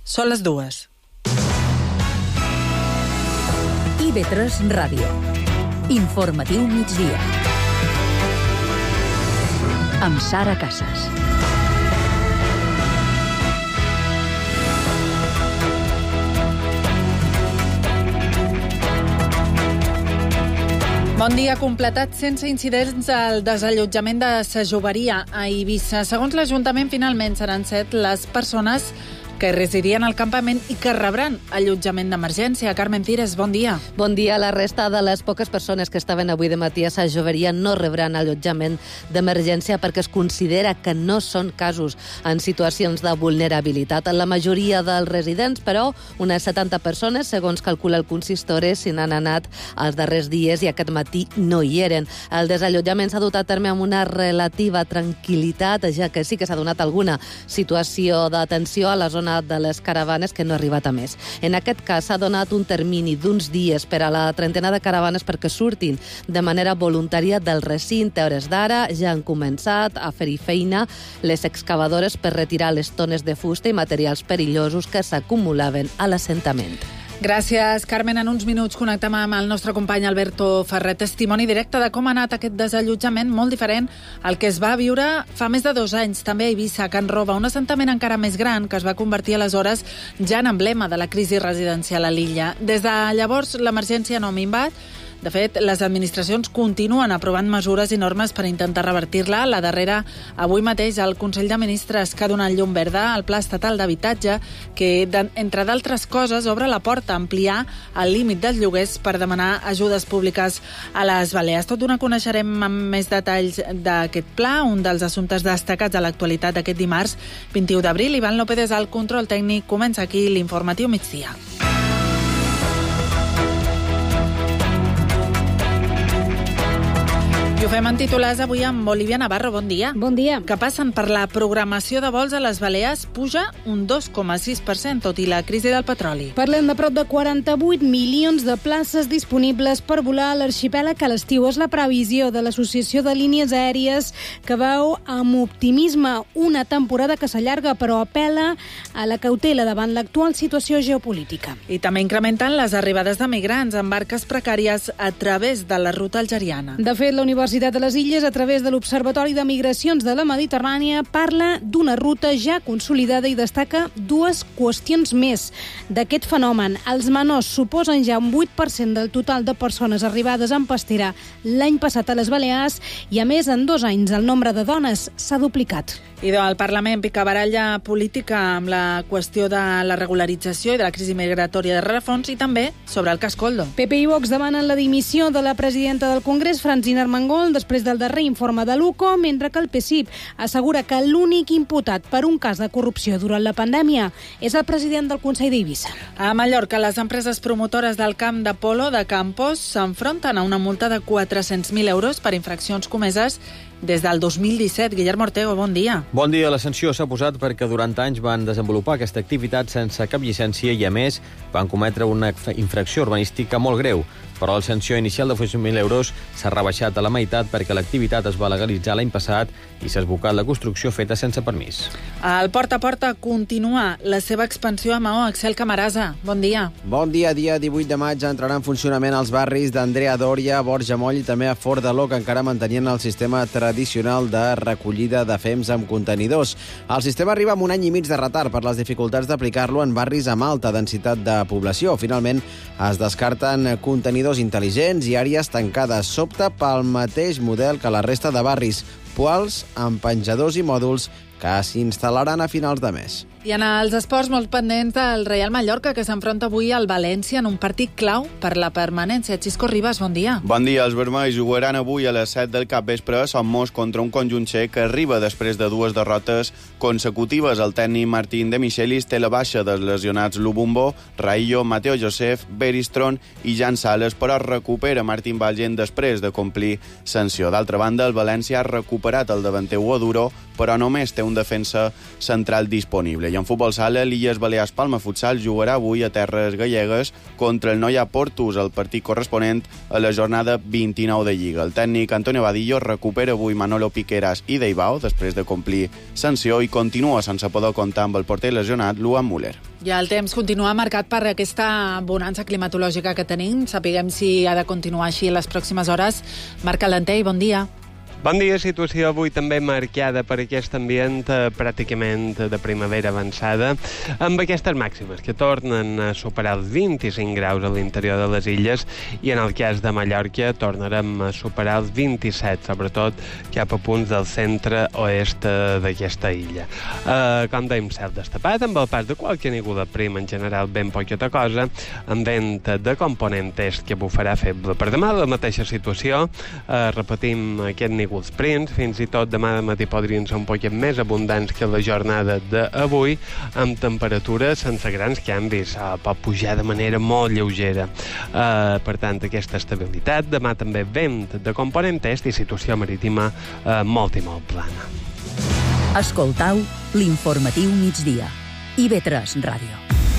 Són les 2. IB3 Ràdio. Informatiu migdia. Amb Sara Casas. Bon dia. Completat sense incidents el desallotjament de Sa Joveria a Eivissa. Segons l'Ajuntament, finalment seran 7 les persones que residien al campament i que rebran allotjament d'emergència. Carmen Pires, bon dia. Bon dia. La resta de les poques persones que estaven avui de matí a Sa Joveria no rebran allotjament d'emergència perquè es considera que no són casos en situacions de vulnerabilitat. La majoria dels residents, però, unes 70 persones, segons calcula el consistori, se n'han anat els darrers dies i aquest matí no hi eren. El desallotjament s'ha dut a terme amb una relativa tranquil·litat, ja que sí que s'ha donat alguna situació de tensió a la zona de les caravanes que no ha arribat a més. En aquest cas s'ha donat un termini d'uns dies per a la trentena de caravanes perquè surtin de manera voluntària del recinte. A hores d'ara ja han començat a fer-hi feina les excavadores per retirar les tones de fusta i materials perillosos que s'acumulaven a l'assentament. Gràcies, Carmen. En uns minuts connectem amb el nostre company Alberto Ferrer. Testimoni directe de com ha anat aquest desallotjament, molt diferent al que es va viure fa més de 2 anys, també a Eivissa, a Can Roba, un assentament encara més gran que es va convertir aleshores ja en emblema de la crisi residencial a l'illa. Des de llavors, l'emergència no ha minvat. De fet, les administracions continuen aprovant mesures i normes per intentar revertir-la. La darrera, avui mateix, el Consell de Ministres que ha donat llum verda al Pla Estatal d'Habitatge, que, entre d'altres coses, obre la porta a ampliar el límit dels lloguers per demanar ajudes públiques a les Balears. Tot d'una coneixerem amb més detalls d'aquest pla, un dels assumptes destacats a l'actualitat d'aquest dimarts 21 d'abril. Ivan López és el control tècnic. Comença aquí l'informatiu migdia. I ho fem en titulars avui amb Olivia Navarro. Bon dia. Bon dia. Que passen per la programació de vols a les Balears puja un 2,6%, tot i la crisi del petroli. Parlem de prop de 48 milions de places disponibles per volar a l'arxipèlag a l'estiu. És la previsió de l'Associació de Línies Aèries, que veu amb optimisme una temporada que s'allarga, però apel·la a la cautela davant l'actual situació geopolítica. I també incrementen les arribades de migrants en barques precàries a través de la ruta algeriana. De fet, la Universitat de les Illes, a través de l'Observatori de Migracions de la Mediterrània, parla d'una ruta ja consolidada i destaca 2 qüestions més d'aquest fenomen. Els menors suposen ja un 8% del total de persones arribades en pastera l'any passat a les Balears i, a més, en 2 anys el nombre de dones s'ha duplicat. I del Parlament, picabaralla política amb la qüestió de la regularització i de la crisi migratòria de rerefons i també sobre el cas Koldo. PP i Vox demanen la dimissió de la presidenta del Congrés, Francina Armengol, després del darrer informe de l'UCO, mentre que el PSIP assegura que l'únic imputat per un cas de corrupció durant la pandèmia és el president del Consell d'Eivissa. A Mallorca, les empreses promotores del camp de polo de Campos s'enfronten a una multa de 400.000 euros per infraccions comeses des del 2017. Guillermo Ortego, bon dia. Bon dia. La sanció s'ha posat perquè durant anys van desenvolupar aquesta activitat sense cap llicència i, a més, van cometre una infracció urbanística molt greu. Però la sanció inicial de 8.000 euros s'ha rebaixat a la meitat perquè l'activitat es va legalitzar l'any passat i s'ha esbocat la construcció feta sense permís. El Porta a Porta continua la seva expansió a Maó. Axel Camarasa, bon dia. Bon dia. Dia 18 de maig entrarà en funcionament els barris d'Andrea Doria, Borja Moll i també a Fort de Ló, que encara mantenien el sistema tradicional de recollida de fems amb contenidors. El sistema arriba amb 1 any i mig de retard per les dificultats d'aplicar-lo en barris amb alta densitat de població. Finalment, es descarten contenidors intel·ligents i àrees tancades. S'opta pel mateix model que la resta de barris, poals amb penjadors i mòduls que s'instal·laran a finals de mes. I en els esports, molt pendents del Real Mallorca, que s'enfronta avui al València en un partit clau per la permanència. Xisco Ribas, bon dia. Bon dia. Els vermells jugaran avui a les 7 del capvespre a Sant Mos contra un conjunt txec que arriba després de 2 derrotes consecutives. El tècnic Martín de Michelis té la baixa dels lesionats Lubumbo, Raillo, Mateo Josef, Beristron i Jan Sales, però recupera Martín Valgen després de complir sanció. D'altra banda, el València ha recuperat el davanter Oduro, però només té un defensa central disponible. I en futbol sala, l'Illes Balears Palma Futsal jugarà avui a terres gallegues contra el Noia Portus, el partit corresponent a la jornada 29 de Lliga. El tècnic Antonio Vadillo recupera avui Manolo Piqueras i Deibao després de complir sanció i continua sense poder comptar amb el porter lesionat Luan Müller. I el temps continua marcat per aquesta bonança climatològica que tenim. Sapiguem si ha de continuar així en les pròximes hores. Marc Calentei, bon dia. Bon dia, situació avui també marcada per aquest ambient pràcticament de primavera avançada, amb aquestes màximes que tornen a superar els 25 graus a l'interior de les illes i en el cas de Mallorca tornarem a superar els 27, sobretot cap a punts del centre-oest d'aquesta illa. Com dèiem, cel destapat, amb el pas de qualque núvol prim, en general ben poqueta cosa, amb vent de component est que bufarà feble. Per demà la mateixa situació, repetim aquest núvol prims, fins i tot demà de matí podrien ser un poquet més abundants que la jornada d'avui, amb temperatures sense grans canvis, pot pujar de manera molt lleugera. Per tant, aquesta estabilitat, demà també vent de component est i situació marítima molt i molt plana. Escoltau l'informatiu migdia. IB3 Ràdio.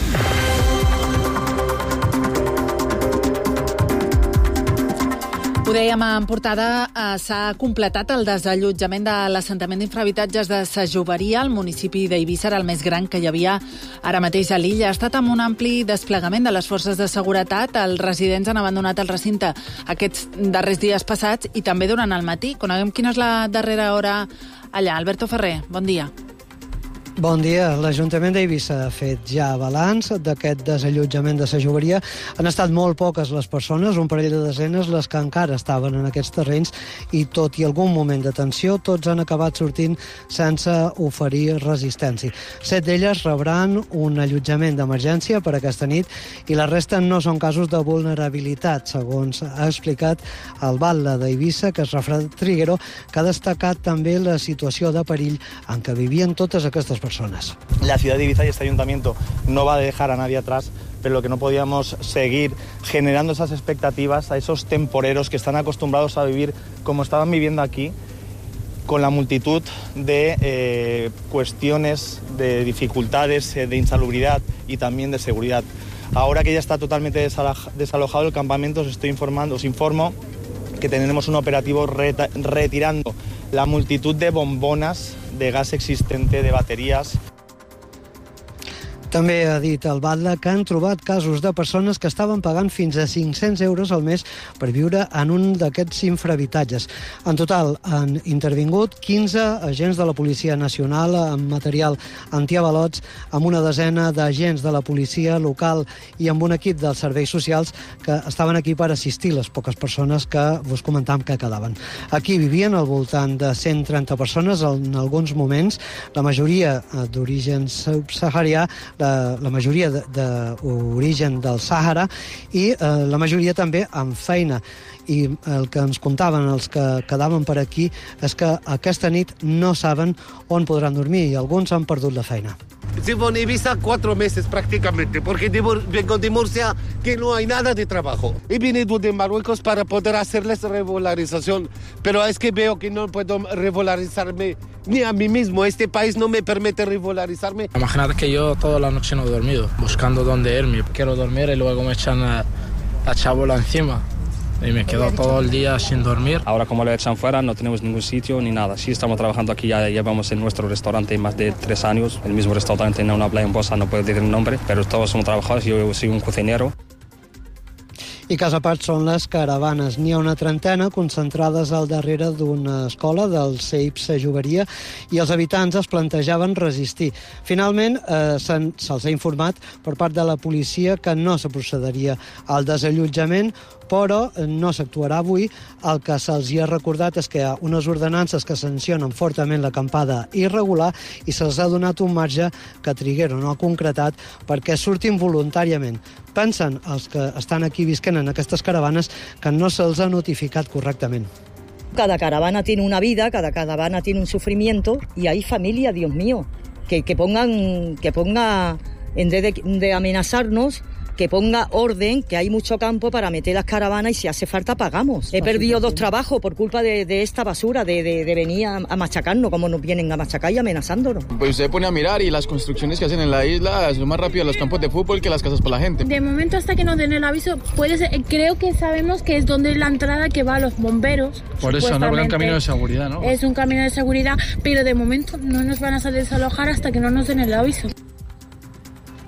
Ho dèiem en portada, s'ha completat el desallotjament de l'assentament d'infrahabitatges de Sa Joveria. El municipi d'Eivissa era el més gran que hi havia ara mateix a l'illa. Ha estat amb un ampli desplegament de les forces de seguretat. Els residents han abandonat el recinte aquests darrers dies passats i també durant el matí. Coneguem quina és la darrera hora allà. Alberto Ferrer, bon dia. Bon dia. L'Ajuntament d'Eivissa ha fet ja balanç d'aquest desallotjament de Sa Joveria. Han estat molt poques les persones, un parell de desenes, les que encara estaven en aquests terrenys i tot i algun moment de tensió, tots han acabat sortint sense oferir resistència. 7 d'elles rebran un allotjament d'emergència per aquesta nit i la resta no són casos de vulnerabilitat, segons ha explicat el batlle d'Eivissa, que és Rafael Triguero, que ha destacat també la situació de perill en què vivien totes aquestes persones. La ciudad de Ibiza y este ayuntamiento no va a dejar a nadie atrás, pero lo que no podíamos seguir generando esas expectativas a esos temporeros que están acostumbrados a vivir como estaban viviendo aquí, con la multitud de cuestiones, de dificultades, de insalubridad y también de seguridad. Ahora que ya está totalmente desalojado el campamento, os informo que tenemos un operativo retirando la multitud de bombonas de gas existente, de bateries. També ha dit el batlle que han trobat casos de persones que estaven pagant fins a 500 euros al mes per viure en un d'aquests infrahabitatges. En total han intervingut 15 agents de la Policia Nacional amb material antiavalots, amb una desena d'agents de la policia local i amb un equip dels serveis socials que estaven aquí per assistir les poques persones que vos comentàvem que quedaven. Aquí vivien al voltant de 130 persones en alguns moments, la majoria d'origen subsaharià, la majoria d'origen del Sàhara i la majoria també amb feina. I el que ens contaven els que quedaven per aquí és que aquesta nit no saben on podran dormir i alguns han perdut la feina. Llevo en Ibiza 4 meses prácticamente, porque vengo de Murcia, que no hay nada de trabajo. He venido de Marruecos para poder hacerles regularización, pero es que veo que no puedo regularizarme ni a mí mismo. Este país no me permite regularizarme. Imagínate que yo toda la noche no he dormido, buscando dónde irme. Quiero dormir y luego me echan la chabola encima. Y me quedo todo el día sin dormir. Ahora como lo echan fuera no tenemos ningún sitio ni nada. Sí estamos trabajando aquí, ya llevamos en nuestro restaurante más de 3 años. El mismo restaurante en una playa en Bossa, no puedo decir el nombre, pero todos somos trabajadores, yo soy un cocinero. I cas a part són les caravanes. N'hi ha una trentena concentrades al darrere d'una escola del CEIP Sa Joveria i els habitants es plantejaven resistir. Finalment, se'ls ha informat per part de la policia que no se procediria al desallotjament, però no s'actuarà avui. El que se'ls ha recordat és que hi ha unes ordenances que sancionen fortament l'acampada irregular i se'ls ha donat un marge que Triguero no ha concretat perquè surtin voluntàriament. Pensen els que estan aquí visquent en aquestes caravanes que no se'ls ha notificat correctament. Cada caravana tiene una vida, cada caravana tiene un sufrimiento y hay familia, Dios mío, que ponga, en vez de amenazarnos, que ponga orden, que hay mucho campo para meter las caravanas y si hace falta pagamos. He perdido 2 trabajos por culpa de esta basura, de venir a machacarnos, como nos vienen a machacar y amenazándonos. Pues usted pone a mirar y las construcciones que hacen en la isla es lo más rápido los campos de fútbol que las casas para la gente. De momento hasta que nos den el aviso, puede ser, creo que sabemos que es donde es la entrada que va a los bomberos. Por eso, no, un camino de seguridad, ¿no? Es un camino de seguridad, pero de momento no nos van a desalojar hasta que no nos den el aviso.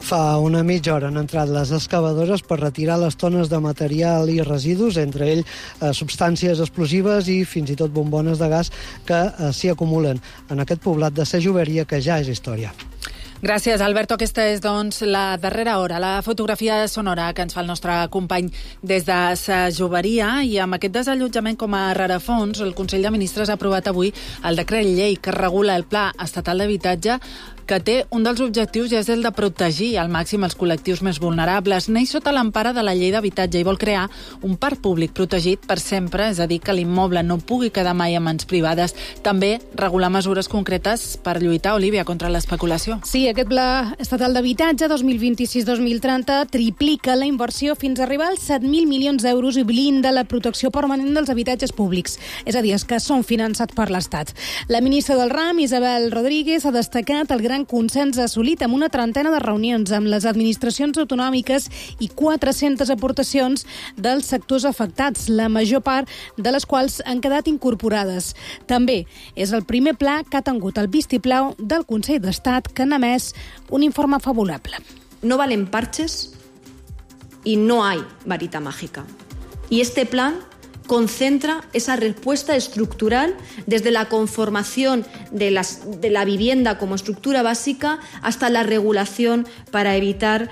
Fa una mitja hora han entrat les excavadores per retirar les tones de material i residus, entre ell substàncies explosives i fins i tot bombones de gas que s'hi acumulen en aquest poblat de Sa Joveria, que ja és història. Gràcies, Alberto. Aquesta és, doncs, la darrera hora, la fotografia sonora que ens fa el nostre company des de Sa Joveria, i amb aquest desallotjament com a rerefons, el Consell de Ministres ha aprovat avui el decret llei que regula el Pla Estatal d'Habitatge, que té un dels objectius ja és el de protegir al màxim els col·lectius més vulnerables. Neix sota l'empara de la llei d'habitatge i vol crear un parc públic protegit per sempre, és a dir, que l'immoble no pugui quedar mai en mans privades. També regular mesures concretes per lluitar, Olivia, contra l'especulació. Sí, aquest Pla Estatal d'Habitatge 2026-2030 triplica la inversió fins a arribar als 7.000 milions d'euros i blinda la protecció permanent dels habitatges públics, és a dir, els que són finançats per l'Estat. La ministra del RAM, Isabel Rodríguez, ha destacat el gran consens assolit amb una trentena de reunions amb les administracions autonòmiques i 400 aportacions dels sectors afectats, la major part de les quals han quedat incorporades. També és el primer pla que ha tingut el vistiplau del Consell d'Estat, que han emès un informe favorable. No valen parches y no hay varita mágica. Y este plan concentra esa respuesta estructural desde la conformación de la vivienda como estructura básica hasta la regulación para evitar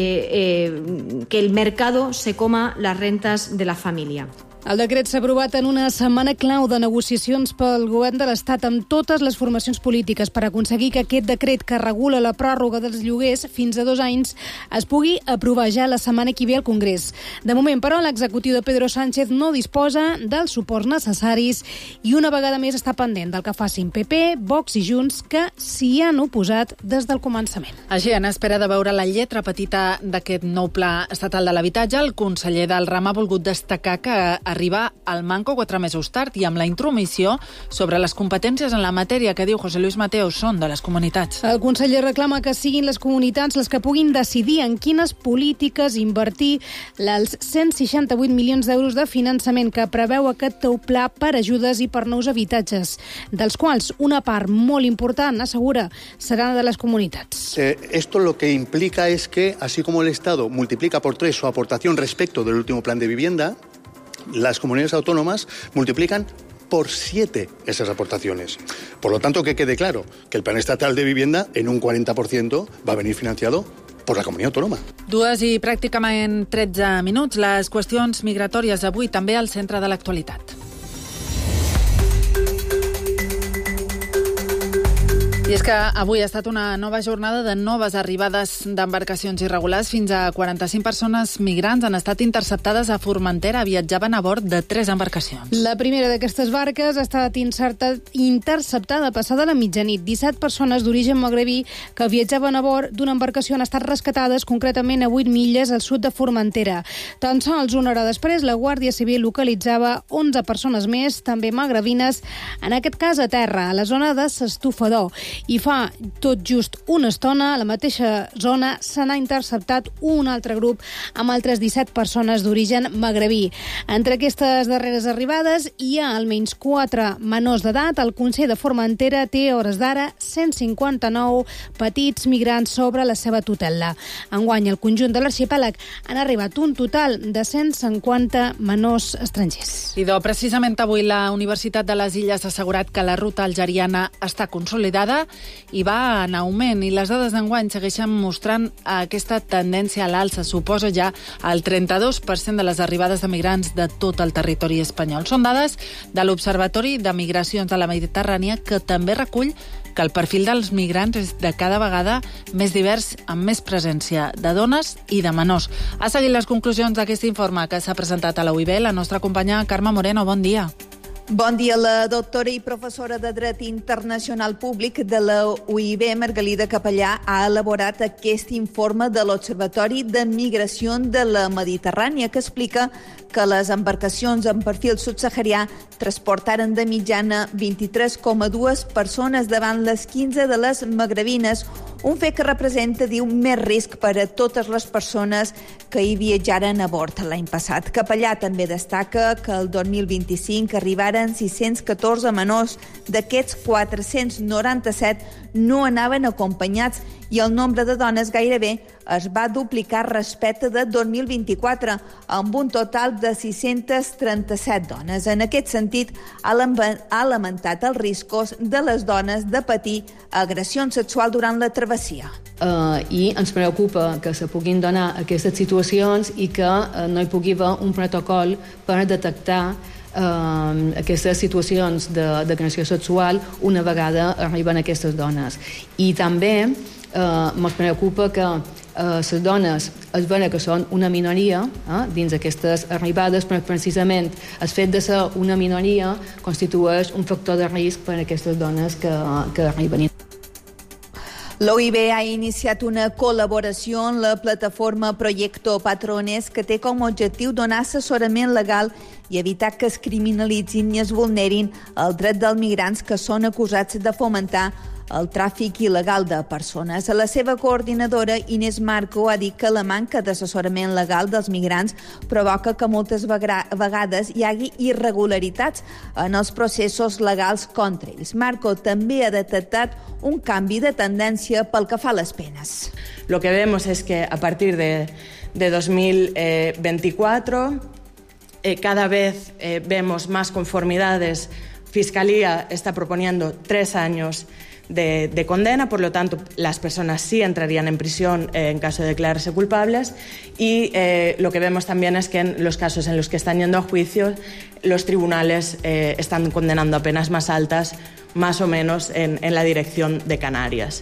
que el mercado se coma las rentas de la familia. El decret s'ha aprovat en una setmana clau de negociacions pel govern de l'Estat amb totes les formacions polítiques per aconseguir que aquest decret que regula la pròrroga dels lloguers fins a 2 anys es pugui aprovar ja la setmana que ve al Congrés. De moment, però, l'executiu de Pedro Sánchez no disposa dels suports necessaris i una vegada més està pendent del que facin PP, Vox i Junts, que s'hi han oposat des del començament. Així, en espera de veure la lletra petita d'aquest nou Pla Estatal de l'Habitatge, el conseller del RAM ha volgut destacar que arriba al manco 4 mesos tard i amb la intromissió sobre les competències en la matèria que diu José Luis Mateo són de les comunitats. El conseller reclama que siguin les comunitats les que puguin decidir en quines polítiques invertir els 168 milions d'euros de finançament que preveu aquest nou pla per ajudes i per nous habitatges, dels quals una part molt important, assegura, serà de les comunitats. Esto lo que implica es que, así como el Estado multiplica por 3 su aportación respecto del último plan de vivienda, las comunidades autónomas multiplican por 7 esas aportaciones. Por lo tanto, que quede claro que el Plan Estatal de Vivienda en un 40% va a venir financiado por la comunitat autònoma. 2 i pràcticament 13 minuts. Les qüestions migratòries avui també al centre de l'actualitat. I és que avui ha estat una nova jornada de noves arribades d'embarcacions irregulars. Fins a 45 persones migrants han estat interceptades a Formentera. Viatjaven a bord de 3 embarcacions. La primera d'aquestes barques ha estat interceptada passada la mitjanit. 17 persones d'origen magrebí que viatjaven a bord d'una embarcació han estat rescatades concretament a 8 milles al sud de Formentera. Tan sols una hora després, la Guàrdia Civil localitzava 11 persones més, també magrebines, en aquest cas a terra, a la zona de s'Estufador. I fa tot just una estona, a la mateixa zona, se n'ha interceptat un altre grup amb altres 17 persones d'origen magrebí. Entre aquestes darreres arribades hi ha almenys 4 menors d'edat. El Consell de Formentera té, a hores d'ara, 159 petits migrants sobre la seva tutela. Enguany, el conjunt de l'arxipèlag han arribat un total de 150 menors estrangers. Idò, precisament avui la Universitat de les Illes ha assegurat que la ruta algeriana està consolidada i va en augment, i les dades d'enguany segueixen mostrant aquesta tendència a l'alça. Suposa ja el 32% de les arribades de migrants de tot el territori espanyol. Són dades de l'Observatori de Migracions de la Mediterrània, que també recull que el perfil dels migrants és de cada vegada més divers, amb més presència de dones i de menors. Ha seguit les conclusions d'aquest informe que s'ha presentat a la UIB la nostra companya Carme Moreno. Bon dia. Bon dia. La doctora i professora de Dret Internacional Públic de la UIB, Margalida Capellà, ha elaborat aquest informe de l'Observatori de Migració de la Mediterrània, que explica que les embarcacions en perfil subsaharià transportaren de mitjana 23,2 persones davant les 15 de les magrebines, un fet que representa, diu, més risc per a totes les persones que hi viatjaren a bord l'any passat. Capellà també destaca que el 2025 arribaren 614 menors. D'aquests, 497 no anaven acompanyats i el nombre de dones gairebé es va duplicar respecte de 2024, amb un total de 637 dones. En aquest sentit, ha lamentat els riscos de les dones de patir agressió sexual durant la travessia. I ens preocupa que se puguin donar aquestes situacions i que no hi pugui haver un protocol per detectar aquestes situacions d'agressió sexual una vegada arriben aquestes dones. I també ens preocupa que les dones es veuen que són una minoria dins aquestes arribades, però precisament el fet de ser una minoria constitueix un factor de risc per a aquestes dones que arriben. L'OIB ha iniciat una col·laboració amb la plataforma Proyecto Patrones que té com a objectiu donar assessorament legal i evitar que es criminalitzin i es vulnerin el dret dels migrants que són acusats de fomentar el tràfic il·legal de persones. La seva coordinadora, Inés Marco, ha dit que la manca d'assessorament legal dels migrants provoca que moltes vegades hi hagi irregularitats en els processos legals contra ells. Marco també ha detectat un canvi de tendència pel que fa a les penes. Lo que vemos es que a partir de 2024 cada vez vemos más conformidades. Fiscalía está proponiendo 3 años de condena, por lo tanto las personas sí entrarían en prisión en caso de declararse culpables y lo que vemos también es que en los casos en los que están yendo a juicio los tribunales están condenando a penas más altas, más o menos en la dirección de Canarias.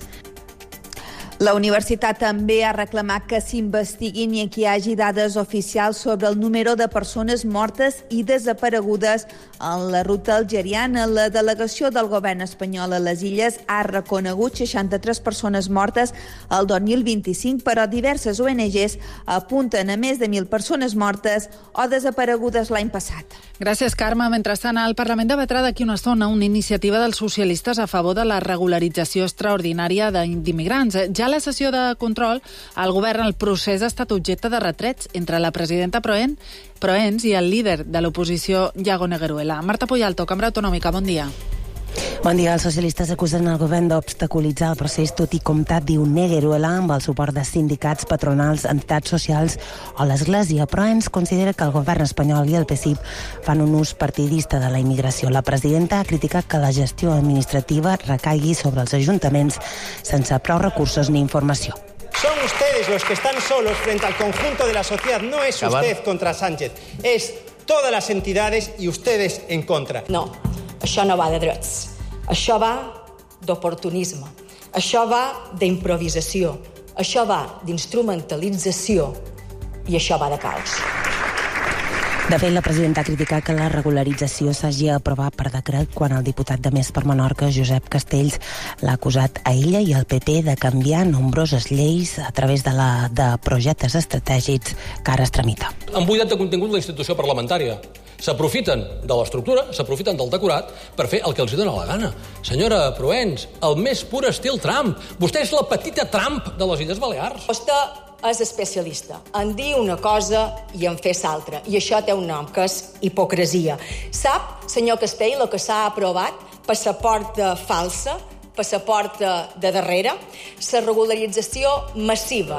La universitat també ha reclamat que s'investiguin i que hi hagi dades oficials sobre el número de persones mortes i desaparegudes en la ruta algeriana. La delegació del govern espanyol a les Illes ha reconegut 63 persones mortes el 2025, però diverses ONGs apunten a més de 1.000 persones mortes o desaparegudes l'any passat. Gràcies, Carme. Mentrestant, el Parlament debatrà d'aquí una estona una iniciativa dels socialistes a favor de la regularització extraordinària d'immigrants. Ja a la sessió de control, el govern, el procés ha estat objecte de retrets entre la presidenta Proens i el líder de l'oposició, Iago Negueruela. Marta Puyalto, Cambra Autonòmica, bon dia. Bon dia. Els socialistes acusen el govern d'obstaculitzar el procés, tot i comptar, diu Negueruela, amb el suport de sindicats, patronals, entitats socials o l'Església. Però ens considera que el govern espanyol i el PSIP fan un ús partidista de la immigració. La presidenta ha criticat que la gestió administrativa recaigui sobre els ajuntaments sense prou recursos ni informació. Son ustedes los que están solos frente al conjunto de la sociedad. No es usted contra Sánchez, es todas las entidades y ustedes en contra. No, això no va de drets. Això va d'oportunisme. Això va d'improvisació. Això va d'instrumentalització. I això va de caos. De fet, la presidenta ha criticat que la regularització s'hagi aprovat per decret quan el diputat de Més per Menorca, Josep Castells, l'ha acusat a ella i al PP de canviar nombroses lleis a través de projectes estratègics que ara es tramita. Han buidat de contingut la institució parlamentària. S'aprofiten de l'estructura, s'aprofiten del decorat per fer el que els dona la gana. Senyora Proens, el més pur estil Trump. Vostè és la petita Trump de les Illes Balears. Vostè és especialista en dir una cosa i en fer l'altra. I això té un nom, que és hipocresia. Sap, senyor Castell, el que s'ha aprovat? Passaport falsa, passaport de darrere, la regularització massiva.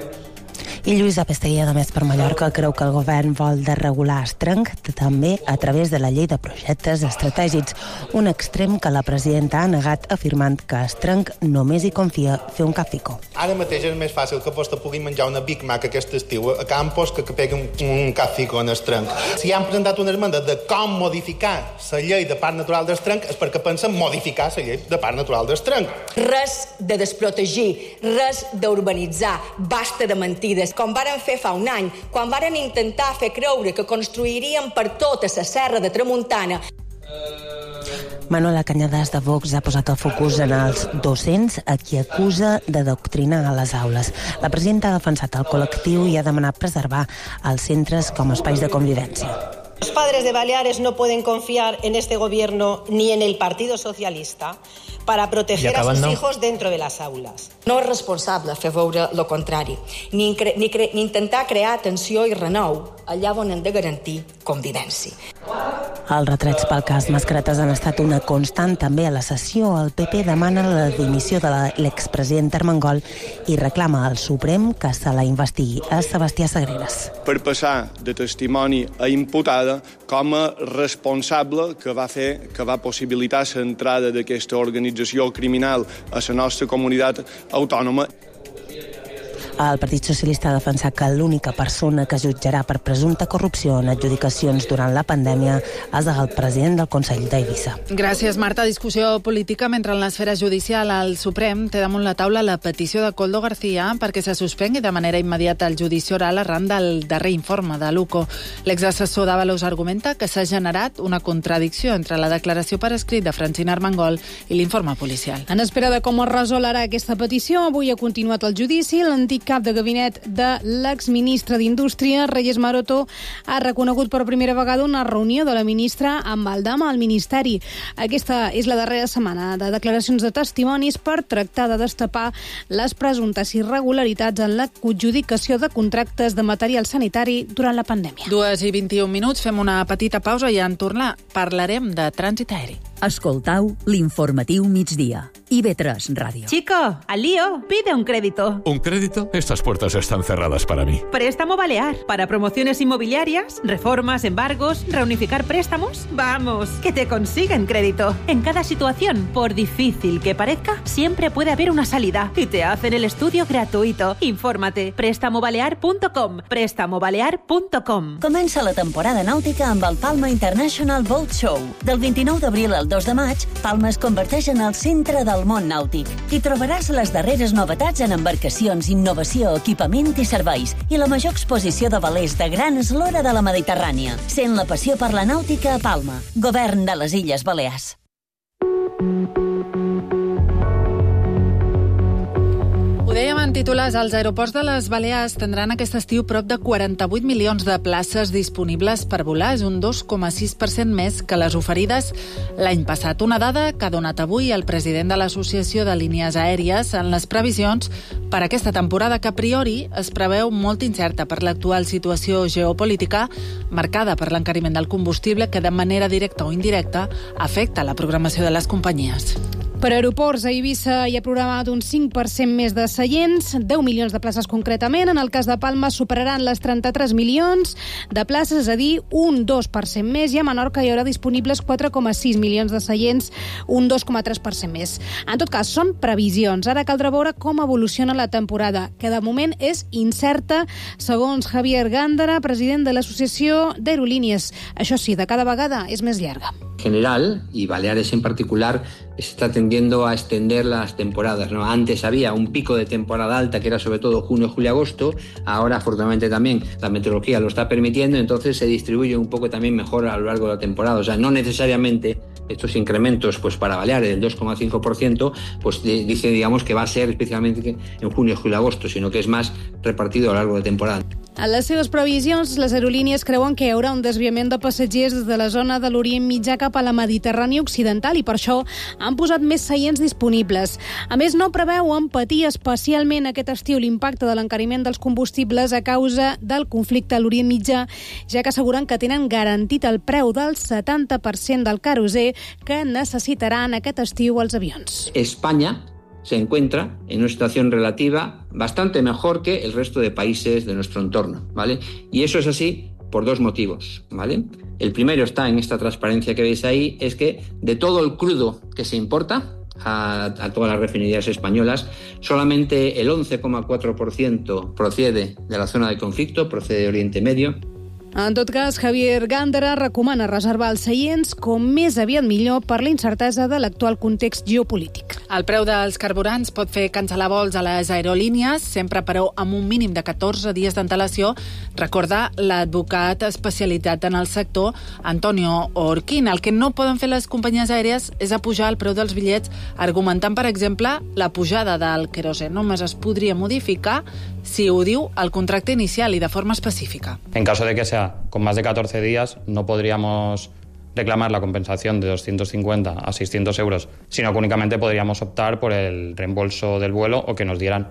I Lluïsa Pestellia, de Més per Mallorca, creu que el govern vol desregular Estrenc també a través de la llei de projectes estratègics, un extrem que la presidenta ha negat afirmant que Estrenc només hi confia fer un cafico. Ara mateix és més fàcil que vostè pugui menjar una Big Mac aquest estiu a Campos que pegui un cafico en Estrenc. Si han presentat una esmena de com modificar la llei de Parc Natural d'Estrenc és perquè pensen modificar la llei de Parc Natural d'Estrenc. Res de desprotegir, res d'urbanitzar, basta de mentides. Com varen fer fa un any, quan varen intentar fer creure que construirien per tota la serra de Tramuntana. Manuela Cañadas, de Vox, ha posat el focus en els docents a qui acusa de doctrinar a les aules. La presidenta ha defensat el col·lectiu i ha demanat preservar els centres com a espais de convivència. Los padres de Baleares no pueden confiar en este gobierno ni en el Partido Socialista para proteger a sus hijos dentro de las aulas. No és responsable fer veure el contrari, ni intentar crear tensió i renou allà on hem de garantir convivència. Els retrets pel cas Mascaretes han estat una constant també a la sessió. El PP demana la dimissió de l'expresident Armengol i reclama al Suprem que se la investigui. A Sebastià Sagreras. Per passar de testimoni a imputada com a responsable que va possibilitar l'entrada d'aquesta organització criminal a la nostra comunitat autònoma. El Partit Socialista ha defensat que l'única persona que jutjarà per presumpta corrupció en adjudicacions durant la pandèmia és el president del Consell d'Eivissa. Gràcies, Marta. Discussió política mentre en l'esfera judicial el Suprem té damunt la taula la petició de Koldo García perquè se suspengui de manera immediata el judici oral arran del darrer informe de l'UCO. L'exassessor d'Avalos argumenta que s'ha generat una contradicció entre la declaració per escrit de Francina Armengol i l'informe policial. En espera de com es resolarà aquesta petició, avui ha continuat el judici. L'antic cap de gabinet de l'exministre d'Indústria, Reyes Maroto, ha reconegut per primera vegada una reunió de la ministra amb Aldama al Ministeri. Aquesta és la darrera setmana de declaracions de testimonis per tractar de destapar les presumptes irregularitats en l'adjudicació de contractes de material sanitari durant la pandèmia. 2:21, fem una petita pausa i en tornar parlarem de trànsit aeri. Escoltau l'informatiu migdia. IB3 Radio. Chico, al lío, pide un crédito. ¿Un crédito? Estas puertas están cerradas para mí. Préstamo Balear. Para promociones inmobiliarias, reformas, embargos, reunificar préstamos. Vamos, que te consiguen crédito. En cada situación, por difícil que parezca, siempre puede haber una salida. Y te hacen el estudio gratuito. Infórmate. Prestamobalear.com. Prestamobalear.com. Comença la temporada nàutica amb el Palma International Boat Show. Del 29 d'abril al 2 de maig, Palma es converteix en el centre del món nàutic. Hi trobaràs les darreres novetats en embarcacions, innovació, equipament i serveis i la major exposició de velers de gran eslora de la Mediterrània. Sent la passió per la nàutica a Palma. Govern de les Illes Balears. Ho dèiem en titulars, els aeroports de les Balears tindran aquest estiu prop de 48 milions de places disponibles per volar. És un 2,6% més que les oferides l'any passat. Una dada que ha donat avui el president de l'Associació de Línies Aèries en les previsions per aquesta temporada, que a priori es preveu molt incerta per l'actual situació geopolítica marcada per l'encariment del combustible que de manera directa o indirecta afecta la programació de les companyies. Per aeroports, a Eivissa hi ha programat un 5% més de seients, 10 milions de places concretament. En el cas de Palma superaran les 33 milions de places, és a dir, un 2% més, i a Menorca hi haurà disponibles 4,6 milions de seients, un 2,3% més. En tot cas, són previsions. Ara caldrà veure com evoluciona la temporada, que de moment és incerta, segons Javier Gándara, president de l'Associació d'Aerolínies. Això sí, de cada vegada és més llarga. General, y Baleares en particular, se está tendiendo a extender las temporadas, ¿no? Antes había un pico de temporada alta que era sobre todo junio, julio, agosto. Ahora, afortunadamente, también la meteorología lo está permitiendo, entonces se distribuye un poco también mejor a lo largo de la temporada. O sea, no necesariamente estos incrementos, pues para Baleares del 2,5%, pues dice, digamos, que va a ser especialmente en junio, julio, agosto, sino que es más repartido a lo largo de temporada. En les seves previsions, les aerolínies creuen que hi haurà un desviament de passatgers des de la zona de l'Orient Mitjà cap a la Mediterrània Occidental i per això han posat més seients disponibles. A més, no preveuen patir especialment aquest estiu l'impacte de l'encariment dels combustibles a causa del conflicte a l'Orient Mitjà, ja que asseguren que tenen garantit el preu del 70% del querosè que necessitaran aquest estiu els avions. España se encuentra en una situación relativa bastante mejor que el resto de países de nuestro entorno, ¿vale? Y eso es así por dos motivos, ¿vale? El primero está en esta transparencia que veis ahí, es que de todo el crudo que se importa a todas las refinerías españolas, solamente el 11,4% procede de la zona de conflicto, procede de Oriente Medio. En tot cas, Javier Gándara recomana reservar els seients com més aviat millor per la incertesa de l'actual context geopolític. El preu dels carburants pot fer cancel·lar vols a les aerolínies, sempre però amb un mínim de 14 dies d'antelació, recorda l'advocat especialitzat en el sector, Antonio Orquín. El que no poden fer les companyies aèries és apujar el preu dels bitllets, argumentant, per exemple, la pujada del querosè. Només es podria modificar si ho diu el contracte inicial y de forma específica. En caso de que sea con más de 14 días, no podríamos reclamar la compensación de 250 a 600 euros, sino que únicamente podríamos optar por el reembolso del vuelo o que nos dieran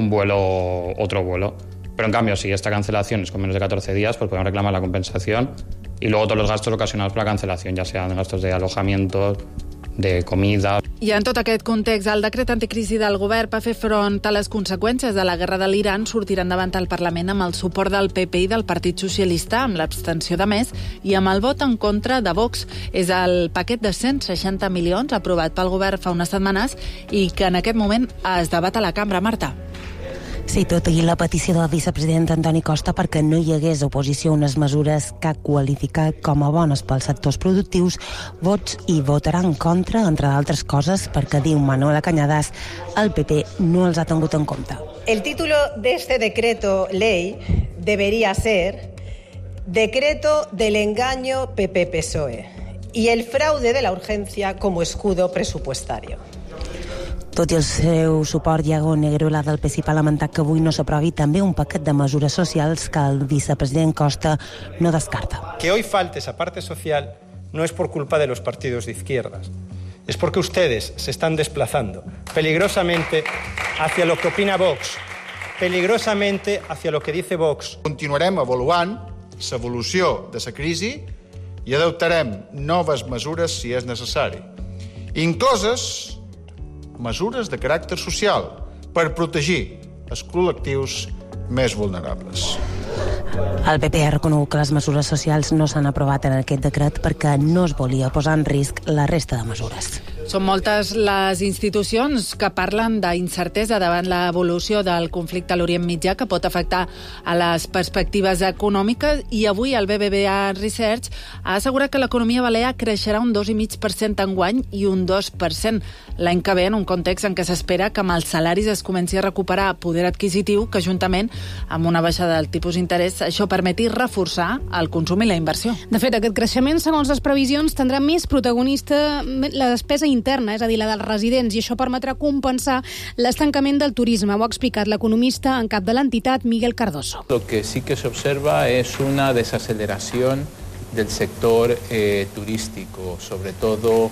otro vuelo. Pero en cambio, si esta cancelación es con menos de 14 días, pues podemos reclamar la compensación y luego todos los gastos ocasionados por la cancelación, ja sean gastos de alojamiento, de comida. I en tot aquest context, el decret anticrisi del govern per fer front a les conseqüències de la guerra de l'Iran sortirà endavant al Parlament amb el suport del PP i del Partit Socialista, amb l'abstenció de Més i amb el vot en contra de Vox. És el paquet de 160 milions aprovat pel govern fa unes setmanes i que en aquest moment es debat a la cambra. Marta. Sí, tot i la petició del vicepresident Antoni Costa perquè no hi hagués oposició a unes mesures que ha qualificat com a bones pels sectors productius, Vox hi votarà en contra, entre d'altres coses, perquè, diu Manuela Cañadas, el PP no els ha tingut en compte. El título de este decreto ley debería ser Decreto del engaño PP-PSOE y el fraude de la urgencia como escudo presupuestario. Tot i el seu suport, Iago Neguerola del PSI ha lamentat que avui no s'aprovi també un paquet de mesures socials que el vicepresident Costa no descarta. Que hoy falte esa parte social no es por culpa de los partidos de izquierdas, es porque ustedes se están desplazando peligrosamente hacia lo que opina Vox, peligrosamente hacia lo que dice Vox. Continuarem avaluant l'evolució de la crisi i adoptarem noves mesures si és necessari, incloses mesures de caràcter social per protegir els col·lectius més vulnerables. El PP ha reconegut que les mesures socials no s'han aprovat en aquest decret perquè no es volia posar en risc la resta de mesures. Són moltes les institucions que parlen d'incertesa davant l'evolució del conflicte a l'Orient Mitjà que pot afectar a les perspectives econòmiques i avui el BBVA Research ha assegurat que l'economia balear creixerà un 2,5% enguany i un 2% l'any que ve en un context en què s'espera que amb els salaris es comenci a recuperar poder adquisitiu que juntament amb una baixada del tipus d'interès això permeti reforçar el consum i la inversió. De fet, aquest creixement, segons les previsions, tindrà més protagonista la despesa interna, és a dir, la dels residents, i això permetrà compensar l'estancament del turisme. Ho ha explicat l'economista en cap de l'entitat, Miguel Cardoso. Lo que sí que se observa es una desaceleración del sector turístico, sobre todo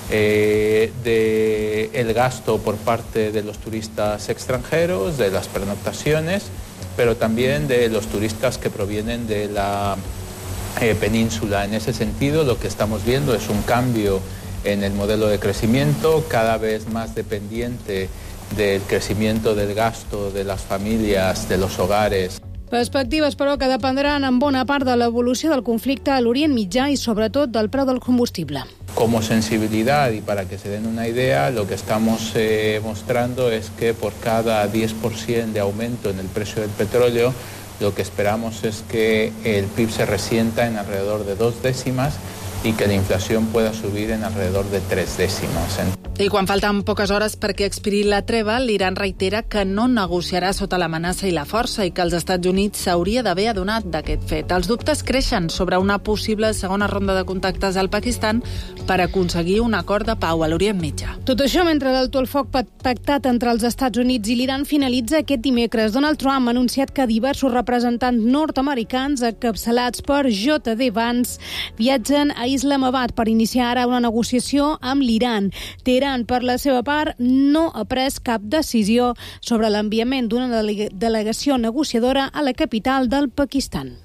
del gasto por parte de los turistas extranjeros, de las pernoctaciones, pero también de los turistas que provienen de la península. En ese sentido, lo que estamos viendo es un cambio en el modelo de crecimiento, cada vez más dependiente del crecimiento del gasto de las familias, de los hogares. Perspectives, però, que dependran en bona part de l'evolució del conflicte a l'Orient Mitjà i, sobretot, del preu del combustible. Como sensibilidad, y para que se den una idea, lo que estamos mostrando es que por cada 10% de aumento en el precio del petróleo, lo que esperamos es que el PIB se resienta en alrededor de 2 décimas y que la inflación pueda subir en alrededor de 3 décimas. I quan falten poques hores perquè expiri la treva, l'Iran reitera que no negociarà sota l'amenaça i la força i que els Estats Units s'hauria d'haver adonat d'aquest fet. Els dubtes creixen sobre una possible segona ronda de contactes al Pakistan per aconseguir un acord de pau a l'Orient Mitjà. Tot això mentre l'alto el foc pactat entre els Estats Units i l'Iran finalitza aquest dimecres. Donald Trump ha anunciat que diversos representants nord-americans encapçalats per J.D. Vance viatgen a Islamabad per iniciar ara una negociació amb l'Iran. Teheran, per la seva part, no ha pres cap decisió sobre l'enviament d'una delegació negociadora a la capital del Pakistan.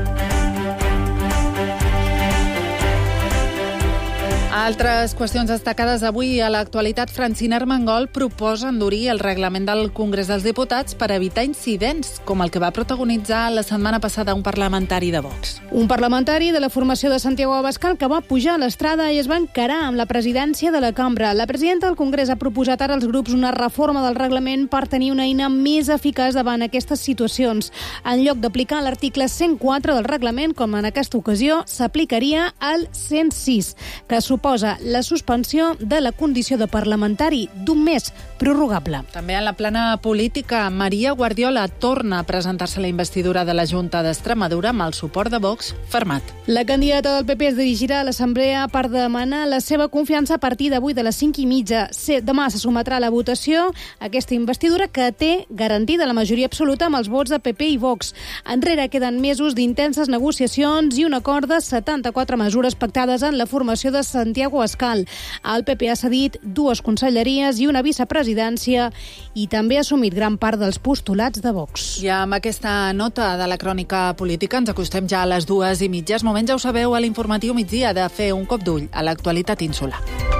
Altres qüestions destacades avui a l'actualitat. Francina Armengol proposa endurir el reglament del Congrés dels Diputats per evitar incidents, com el que va protagonitzar la setmana passada un parlamentari de Vox. Un parlamentari de la formació de Santiago Abascal que va pujar a l'estrada i es va encarar amb la presidència de la cambra. La presidenta del Congrés ha proposat ara als grups una reforma del reglament per tenir una eina més eficaç davant aquestes situacions. En lloc d'aplicar l'article 104 del reglament, com en aquesta ocasió, s'aplicaria el 106, que suposa la suspensió de la condició de parlamentari d'un mes. prorrogable. També en la plana política, Maria Guardiola torna a presentar-se a la investidura de la Junta d'Extremadura amb el suport de Vox fermat. La candidata del PP es dirigirà a l'Assemblea per demanar la seva confiança a partir d'avui de les 5:30. Demà se sometrà a la votació aquesta investidura que té garantida la majoria absoluta amb els vots de PP i Vox. Enrere queden mesos d'intenses negociacions i un acord de 74 mesures pactades en la formació de Santiago Abascal. El PP ha cedit 2 conselleries i una vicepresidència i també ha assumit gran part dels postulats de Vox. I amb aquesta nota de la crònica política ens acostem ja a les 2:30. És moment, ja ho sabeu, a l'informatiu migdia de fer un cop d'ull a l'actualitat insular.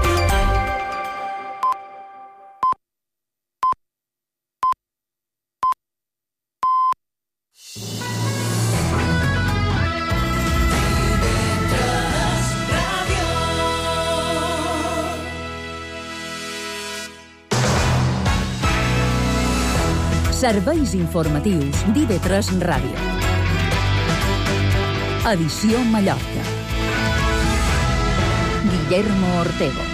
Serveis informatius d'IV3 Ràdio. Edició Mallorca. Guillermo Ortego.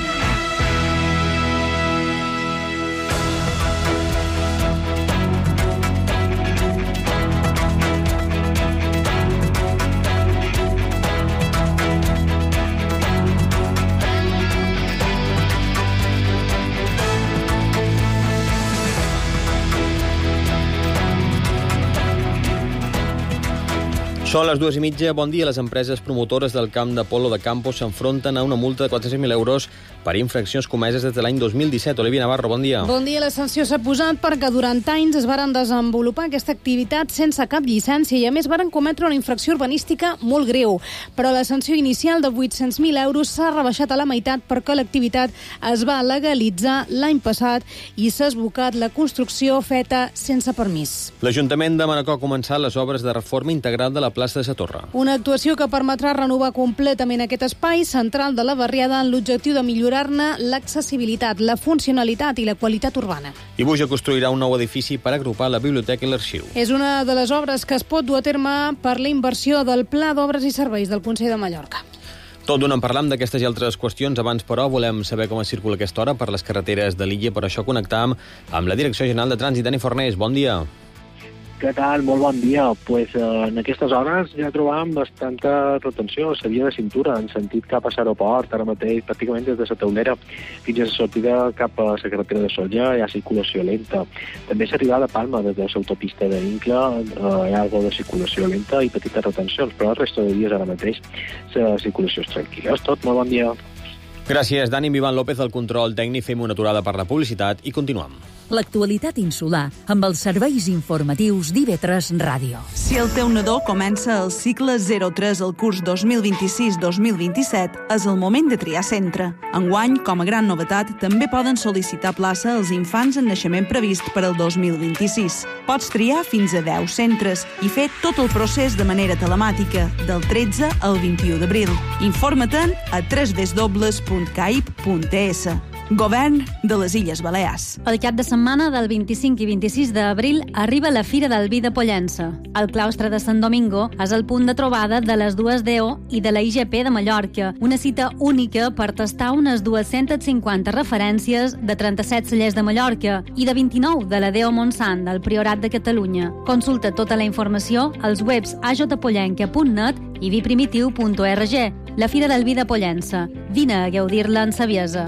Són les 2:30. Bon dia. Les empreses promotores del camp de polo de Campos s'enfronten a una multa de 400.000 euros per infraccions comeses des de l'any 2017. Olivia Navarro, bon dia. Bon dia. La sanció s'ha posat perquè durant anys es varen desenvolupar aquesta activitat sense cap llicència i, a més, varen cometre una infracció urbanística molt greu. Però la sanció inicial de 800.000 euros s'ha rebaixat a la meitat perquè l'activitat es va legalitzar l'any passat i s'ha esbocat la construcció feta sense permís. L'Ajuntament de Manacor ha començat les obres de reforma integral de la plaça de Sa Torre. Una actuació que permetrà renovar completament aquest espai central de la barriada amb l'objectiu de millorar-ne l'accessibilitat, la funcionalitat i la qualitat urbana. I Buja construirà un nou edifici per agrupar la biblioteca i l'arxiu. És una de les obres que es pot dur a terme per la inversió del Pla d'Obres i Serveis del Consell de Mallorca. Tot d'una en parlam d'aquestes i altres qüestions. Abans, però, volem saber com es circula aquesta hora per les carreteres de l'illa. Per això connectam amb la Direcció General de Trànsit. Dani Fornés, bon dia. Què tal? Molt bon dia. Pues, en aquestes hores ja trobàvem bastanta retenció a la via de cintura, en sentit cap a l'aeroport, ara mateix pràcticament des de la Teulera fins a la sortida cap a la carretera de Solla hi ha circulació lenta. També s'arriba de Palma, des de l'autopista de Incla hi ha algo de circulació lenta i petites retencions, però el resto de dies ara mateix la circulació és tranquil·la. És tot, molt bon dia. Gràcies, Dani. Vivan López, el control tècnic. Fem una aturada per la publicitat i continuem. L'actualitat insular amb els serveis informatius d'IV3 Ràdio. Si el teu nadó comença el cicle 03 al curs 2026-2027, és el moment de triar centre. Enguany, com a gran novetat, també poden sol·licitar plaça als infants en naixement previst per al 2026. Pots triar fins a 10 centres i fer tot el procés de manera telemàtica, del 13 al 21 d'abril. Informa't-en a www.caip.es. Govern de les Illes Balears. El cap de setmana del 25 i 26 d'abril arriba la Fira del Vi de Pollença. El claustre de Sant Domingo és el punt de trobada de les dues DO i de la IGP de Mallorca, una cita única per tastar unes 250 referències de 37 cellers de Mallorca i de 29 de la DO Montsant del Priorat de Catalunya. Consulta tota la informació als webs ajpollenca.net i viprimitiu.org. La Fira del Vi de Pollença. Vine a gaudir-la en saviesa.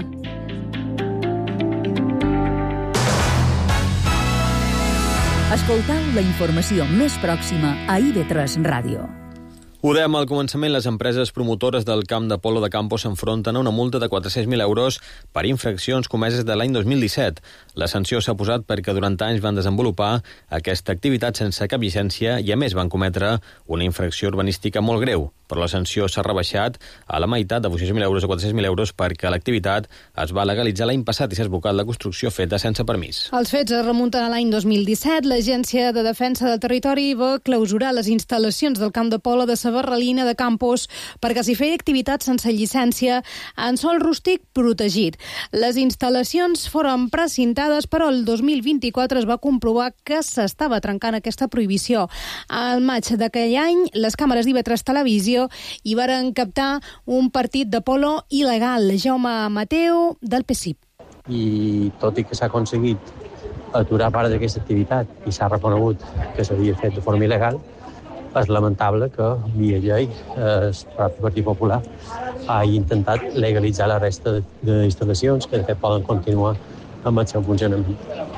Escoltau la informació més pròxima a IV3 Ràdio. Ho dèiem al començament, les empreses promotores del camp de polo de Campos s'enfronten a una multa de 400.000 euros per infraccions comeses de l'any 2017. La sanció s'ha posat perquè durant anys van desenvolupar aquesta activitat sense cap llicència i, a més, van cometre una infracció urbanística molt greu. Però la sanció s'ha rebaixat a la meitat, de 800.000 euros a 400.000 euros, perquè l'activitat es va legalitzar l'any passat i s'ha esbocat la construcció feta sense permís. Els fets es remunten a l'any 2017. L'Agència de Defensa del Territori va clausurar les instal·lacions del camp de polo de Sabarralina de Campos perquè s'hi feia activitat sense llicència en sòl rústic protegit. Les instal·lacions foren precintades, però el 2024 es va comprovar que s'estava trencant aquesta prohibició. Al maig d'aquell any, les càmeres d'IV3 Televisió i varen captar un partit de polo il·legal. Jaume Mateu, del PSIP. i tot i que s'ha aconseguit aturar part d'aquesta activitat i s'ha reconegut que s'havia fet de forma il·legal, és lamentable que, via llei, el propi Partit Popular hagi intentat legalitzar la resta d'instal·lacions que de fet poden continuar amb el seu funcionament.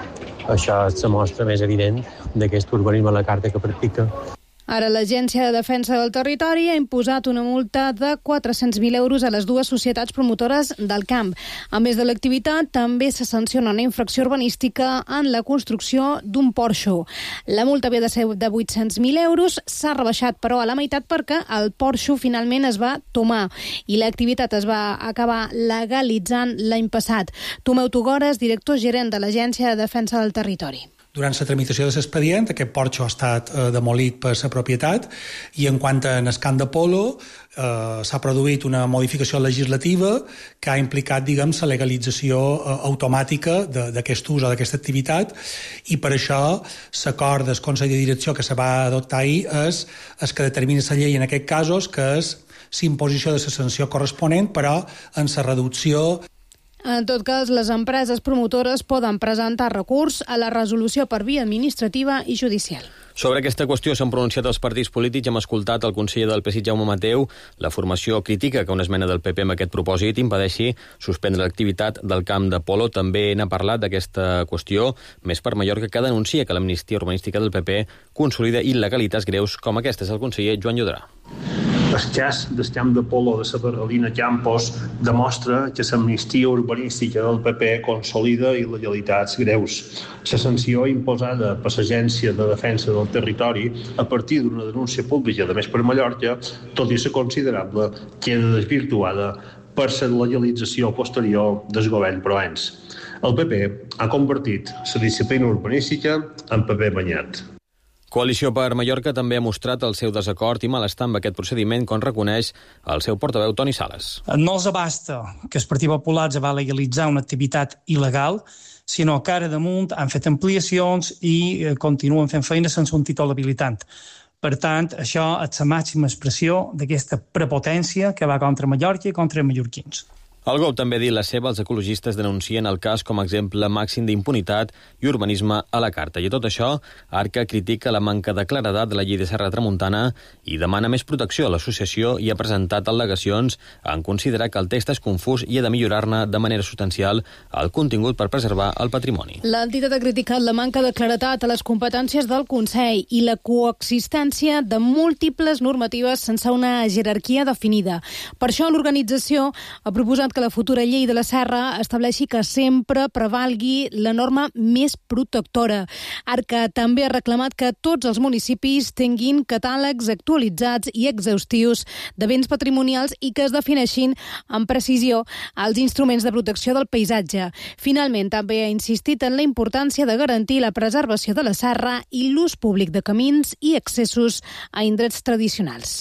Això és la mostra més evident d'aquest urbanisme a la carta que practica. Ara l'Agència de Defensa del Territori ha imposat una multa de 400.000 euros a les dues societats promotores del camp. A més de l'activitat, també se sanciona una infracció urbanística en la construcció d'un porxo. La multa havia de ser de 800.000 euros, s'ha rebaixat però a la meitat perquè el porxo finalment es va tomar i l'activitat es va acabar legalitzant l'any passat. Tomeu Tugores, director gerent de l'Agència de Defensa del Territori. Durant la tramitació de l'expedient, aquest porxo ha estat demolit per la propietat i en quant a Escant de Polo s'ha produït una modificació legislativa que ha implicat, la legalització automàtica d'aquest ús o d'aquesta activitat i per això l'acord del Consell de Direcció que se va adoptar ahir és que determina la llei en aquests casos, que és l'imposició de la sanció corresponent, però en la reducció. En tot cas, les empreses promotores poden presentar recurs a la resolució per via administrativa i judicial. Sobre aquesta qüestió s'han pronunciat els partits polítics. Hem escoltat el conseller del PSC, Jaume Mateu. La formació crítica que una esmena del PP amb aquest propòsit impedeixi suspendre l'activitat del camp de polo. També n'ha parlat d'aquesta qüestió, més per Mallorca, que denuncia que l'amnistia urbanística del PP consolida il·legalitats greus com aquesta. És el conseller Joan Llodrà. El cas del camp de polo de la Barralina Campos demostra que l'amnistia urbanística del PP consolida il·legalitats greus. La sanció imposada per l'Agència de Defensa del Territori a partir d'una denúncia pública de Més per Mallorca, tot i ser considerable, queda desvirtuada per la legalització posterior del govern proens. El PP ha convertit la disciplina urbanística en paper banyat. Coalició per Mallorca també ha mostrat el seu desacord i malestar amb aquest procediment, com reconeix el seu portaveu Toni Sales. No els abasta que el Partit Popular ja va legalitzar una activitat il·legal, sinó que ara damunt han fet ampliacions i continuen fent feina sense un títol habilitant. Per tant, això és la màxima expressió d'aquesta prepotència que va contra Mallorca i contra els mallorquins. El GOV també ha dit la seva. Els ecologistes denuncien el cas com a exemple màxim d'impunitat i urbanisme a la carta. I a tot això, Arca critica la manca de claredat de la llei de Serra Tramuntana i demana més protecció a l'associació i ha presentat al·legacions en considerar que el text és confús i ha de millorar-ne de manera substancial el contingut per preservar el patrimoni. L'entitat ha criticat la manca de claredat a les competències del Consell i la coexistència de múltiples normatives sense una jerarquia definida. Per això l'organització ha proposat que la futura llei de la Serra estableixi que sempre prevalgui la norma més protectora. Arca també ha reclamat que tots els municipis tinguin catàlegs actualitzats i exhaustius de béns patrimonials i que es defineixin amb precisió els instruments de protecció del paisatge. Finalment, també ha insistit en la importància de garantir la preservació de la serra i l'ús públic de camins i accessos a indrets tradicionals.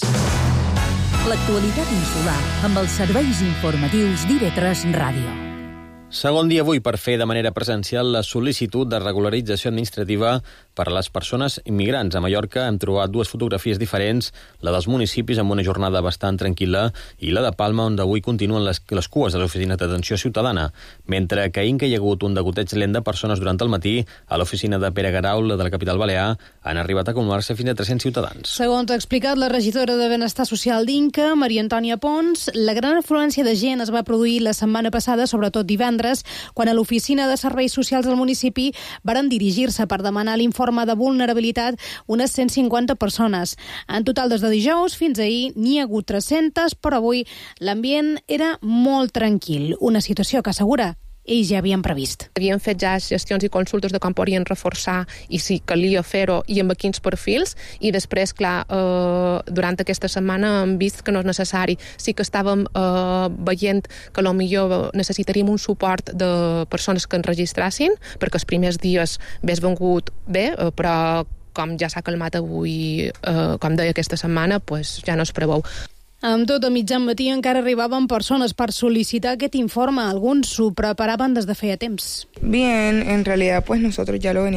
L'actualitat insular amb els serveis informatius d'IV3 Ràdio. Segon dia avui per fer de manera presencial la sol·licitud de regularització administrativa per a les persones immigrants. A Mallorca hem trobat dues fotografies diferents, la dels municipis amb una jornada bastant tranquil·la i la de Palma, on d'avui continuen les cues de l'oficina d'atenció ciutadana, mentre que a Inca hi ha hagut un degoteig lent de persones durant el matí. A l'oficina de Pere Garau, de la capital balear, han arribat a acumular-se fins a 300 ciutadans. Segons ha explicat la regidora de Benestar Social d'Inca, Maria Antònia Pons, la gran afluència de gent es va produir la setmana passada, sobretot divendres, quan a l'oficina de serveis socials del municipi varen dirigir-se per demanar l'informe de vulnerabilitat unes 150 persones. En total, des de dijous fins ahir n'hi ha hagut 300, però avui l'ambient era molt tranquil. Una situació que assegura ells ja havien previst. Havien fet ja gestions i consultes de com podrien reforçar i si calia fer-ho i amb quins perfils, i després, clar, durant aquesta setmana hem vist que no és necessari. Sí que estàvem veient que potser necessitaríem un suport de persones que ens registrassin, perquè els primers dies hagués vengut bé, però com ja s'ha calmat avui, com deia aquesta setmana, pues ja no es preveu. Amb tot, a mitjan matí encara arribaven persones per sol·licitar aquest informe. Alguns s'ho preparaven des de feia temps. Bien, en realidad pues nosotros ya lo veníamos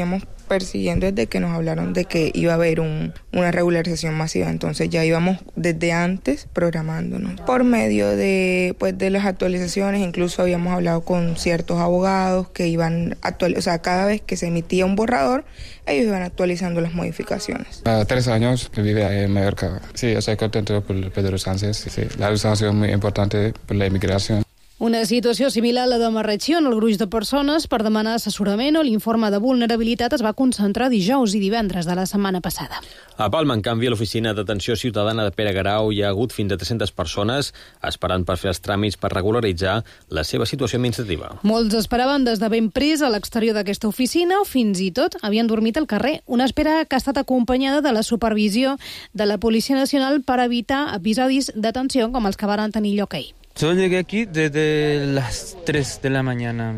persiguiendo desde que nos hablaron de que iba a haber una regularización masiva, entonces ya íbamos desde antes programándonos. Por medio de las actualizaciones, incluso habíamos hablado con ciertos abogados que iban cada vez que se emitía un borrador, ellos iban actualizando las modificaciones. 3 años que vive en Mallorca. Sí, estoy contento por Pedro Sánchez. Sí. La legislación es muy importante por la inmigración. Una situació similar a la de Marratxí, on el gruix de persones per demanar assessorament o l'informe de vulnerabilitat es va concentrar dijous i divendres de la setmana passada. A Palma, en canvi, a l'oficina d'atenció ciutadana de Pere Garau hi ha hagut fins a 300 persones esperant per fer els tràmits per regularitzar la seva situació administrativa. Molts esperaven des de ben pres a l'exterior d'aquesta oficina o fins i tot havien dormit al carrer. Una espera que ha estat acompanyada de la supervisió de la Policia Nacional per evitar episodis detenció com els que van tenir lloc ahir. Yo llegué aquí desde las 3 de la mañana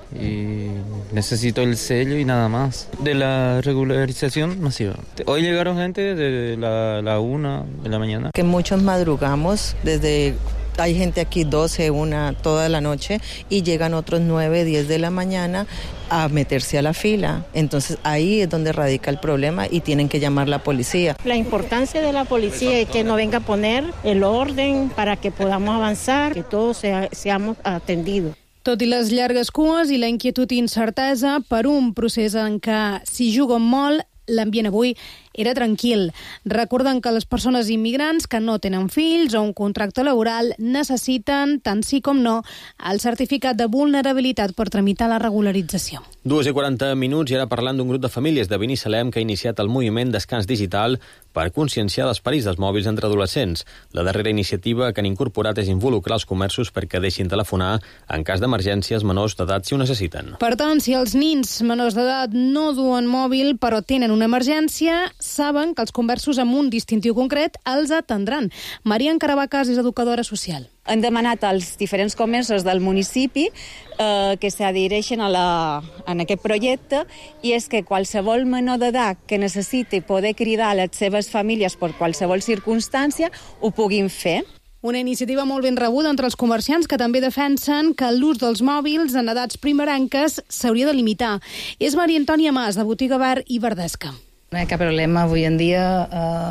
y necesito el sello y nada más de la regularización masiva. Hoy llegaron gente de la 1 de la mañana. Que muchos madrugamos hay gente aquí 12, 1 toda la noche y llegan otros 9, 10 de la mañana a meterse a la fila. Entonces ahí es donde radica el problema y tienen que llamar a la policía. La importancia de la policía es que nos venga a poner el orden para que podamos avanzar, que todos seamos atendidos. Tot i les llargues cues i la inquietud i incertesa per un procés en què s'hi juga molt, l'ambient avui era tranquil. Recorden que les persones immigrants que no tenen fills o un contracte laboral necessiten, tant sí com no, el certificat de vulnerabilitat per tramitar la regularització. 2:40 i ara parlant d'un grup de famílies de Binissalem que ha iniciat el moviment Descans Digital per conscienciar els perills dels mòbils entre adolescents. La darrera iniciativa que han incorporat és involucrar els comerços perquè deixin telefonar en cas d'emergències menors d'edat si ho necessiten. Per tant, si els nins menors d'edat no duen mòbil però tenen una emergència, saben que els comerços amb un distintiu concret els atendran. Maria Encarabacas és educadora social. Han demanat als diferents comerços del municipi que s'adhereixen en aquest projecte i és que qualsevol menor d'edat que necessiti poder cridar a les seves famílies per qualsevol circumstància ho puguin fer. Una iniciativa molt ben rebuda entre els comerciants que també defensen que l'ús dels mòbils en edats primerenques s'hauria de limitar. És Maria Antònia Mas, de Botiga Bar i Verdesca. No hi ha cap problema avui en dia.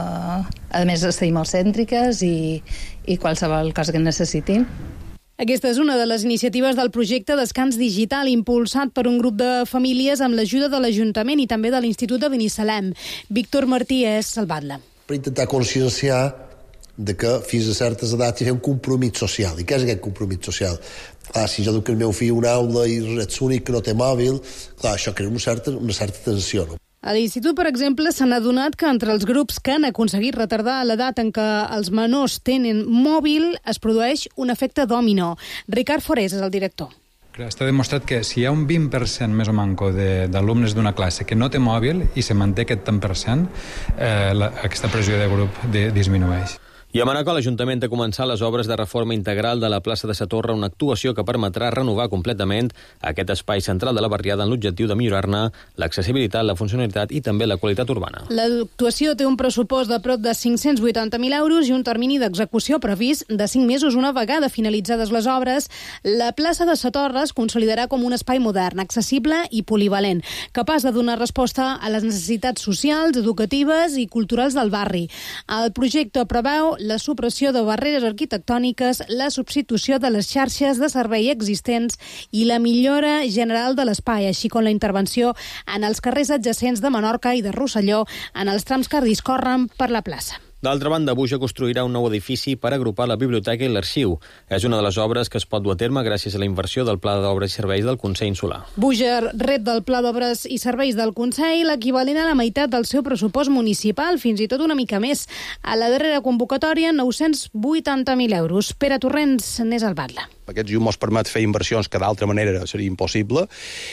A més, estem molt cèntriques i qualsevol cosa que necessitin. Aquesta és una de les iniciatives del projecte Descans Digital, impulsat per un grup de famílies amb l'ajuda de l'Ajuntament i també de l'Institut de Binissalem. Víctor Martí és Salvat-la. Per intentar conscienciar de que fins a certes edats hi ha un compromís social. I què és aquest compromís social? Clar, si jo duc el meu fill a una aula i ets l'únic que no té mòbil, clar, això crea una certa tensió, no? A l'Institut, per exemple, s'han adonat que entre els grups que han aconseguit retardar l'edat en què els menors tenen mòbil es produeix un efecte dòmino. Ricard Forés és el director. Està demostrat que si hi ha un 20% més o manco d'alumnes d'una classe que no té mòbil i se manté aquest tant per cent, aquesta pressió de grup disminueix. I a Manacor, l'Ajuntament ha començat les obres de reforma integral de la plaça de Sa Torre, una actuació que permetrà renovar completament aquest espai central de la barriada en l'objectiu de millorar-ne l'accessibilitat, la funcionalitat i també la qualitat urbana. L'actuació té un pressupost de prop de 580.000 euros i un termini d'execució previst de 5 mesos. Una vegada finalitzades les obres, la plaça de Sa Torre es consolidarà com un espai modern, accessible i polivalent, capaç de donar resposta a les necessitats socials, educatives i culturals del barri. El projecte preveu la supressió de barreres arquitectòniques, la substitució de les xarxes de servei existents i la millora general de l'espai, així com la intervenció en els carrers adjacents de Menorca i de Rosselló en els trams que discorren per la plaça. D'altra banda, Buja construirà un nou edifici per agrupar la biblioteca i l'arxiu. És una de les obres que es pot dur a terme gràcies a la inversió del Pla d'Obres i Serveis del Consell Insular. Buja rep del Pla d'Obres i Serveis del Consell l'equivalent a la meitat del seu pressupost municipal, fins i tot una mica més. A la darrera convocatòria, 980.000 euros. Pere Torrents n'és el batlle. Aquest llum ens permet fer inversions que d'altra manera seria impossible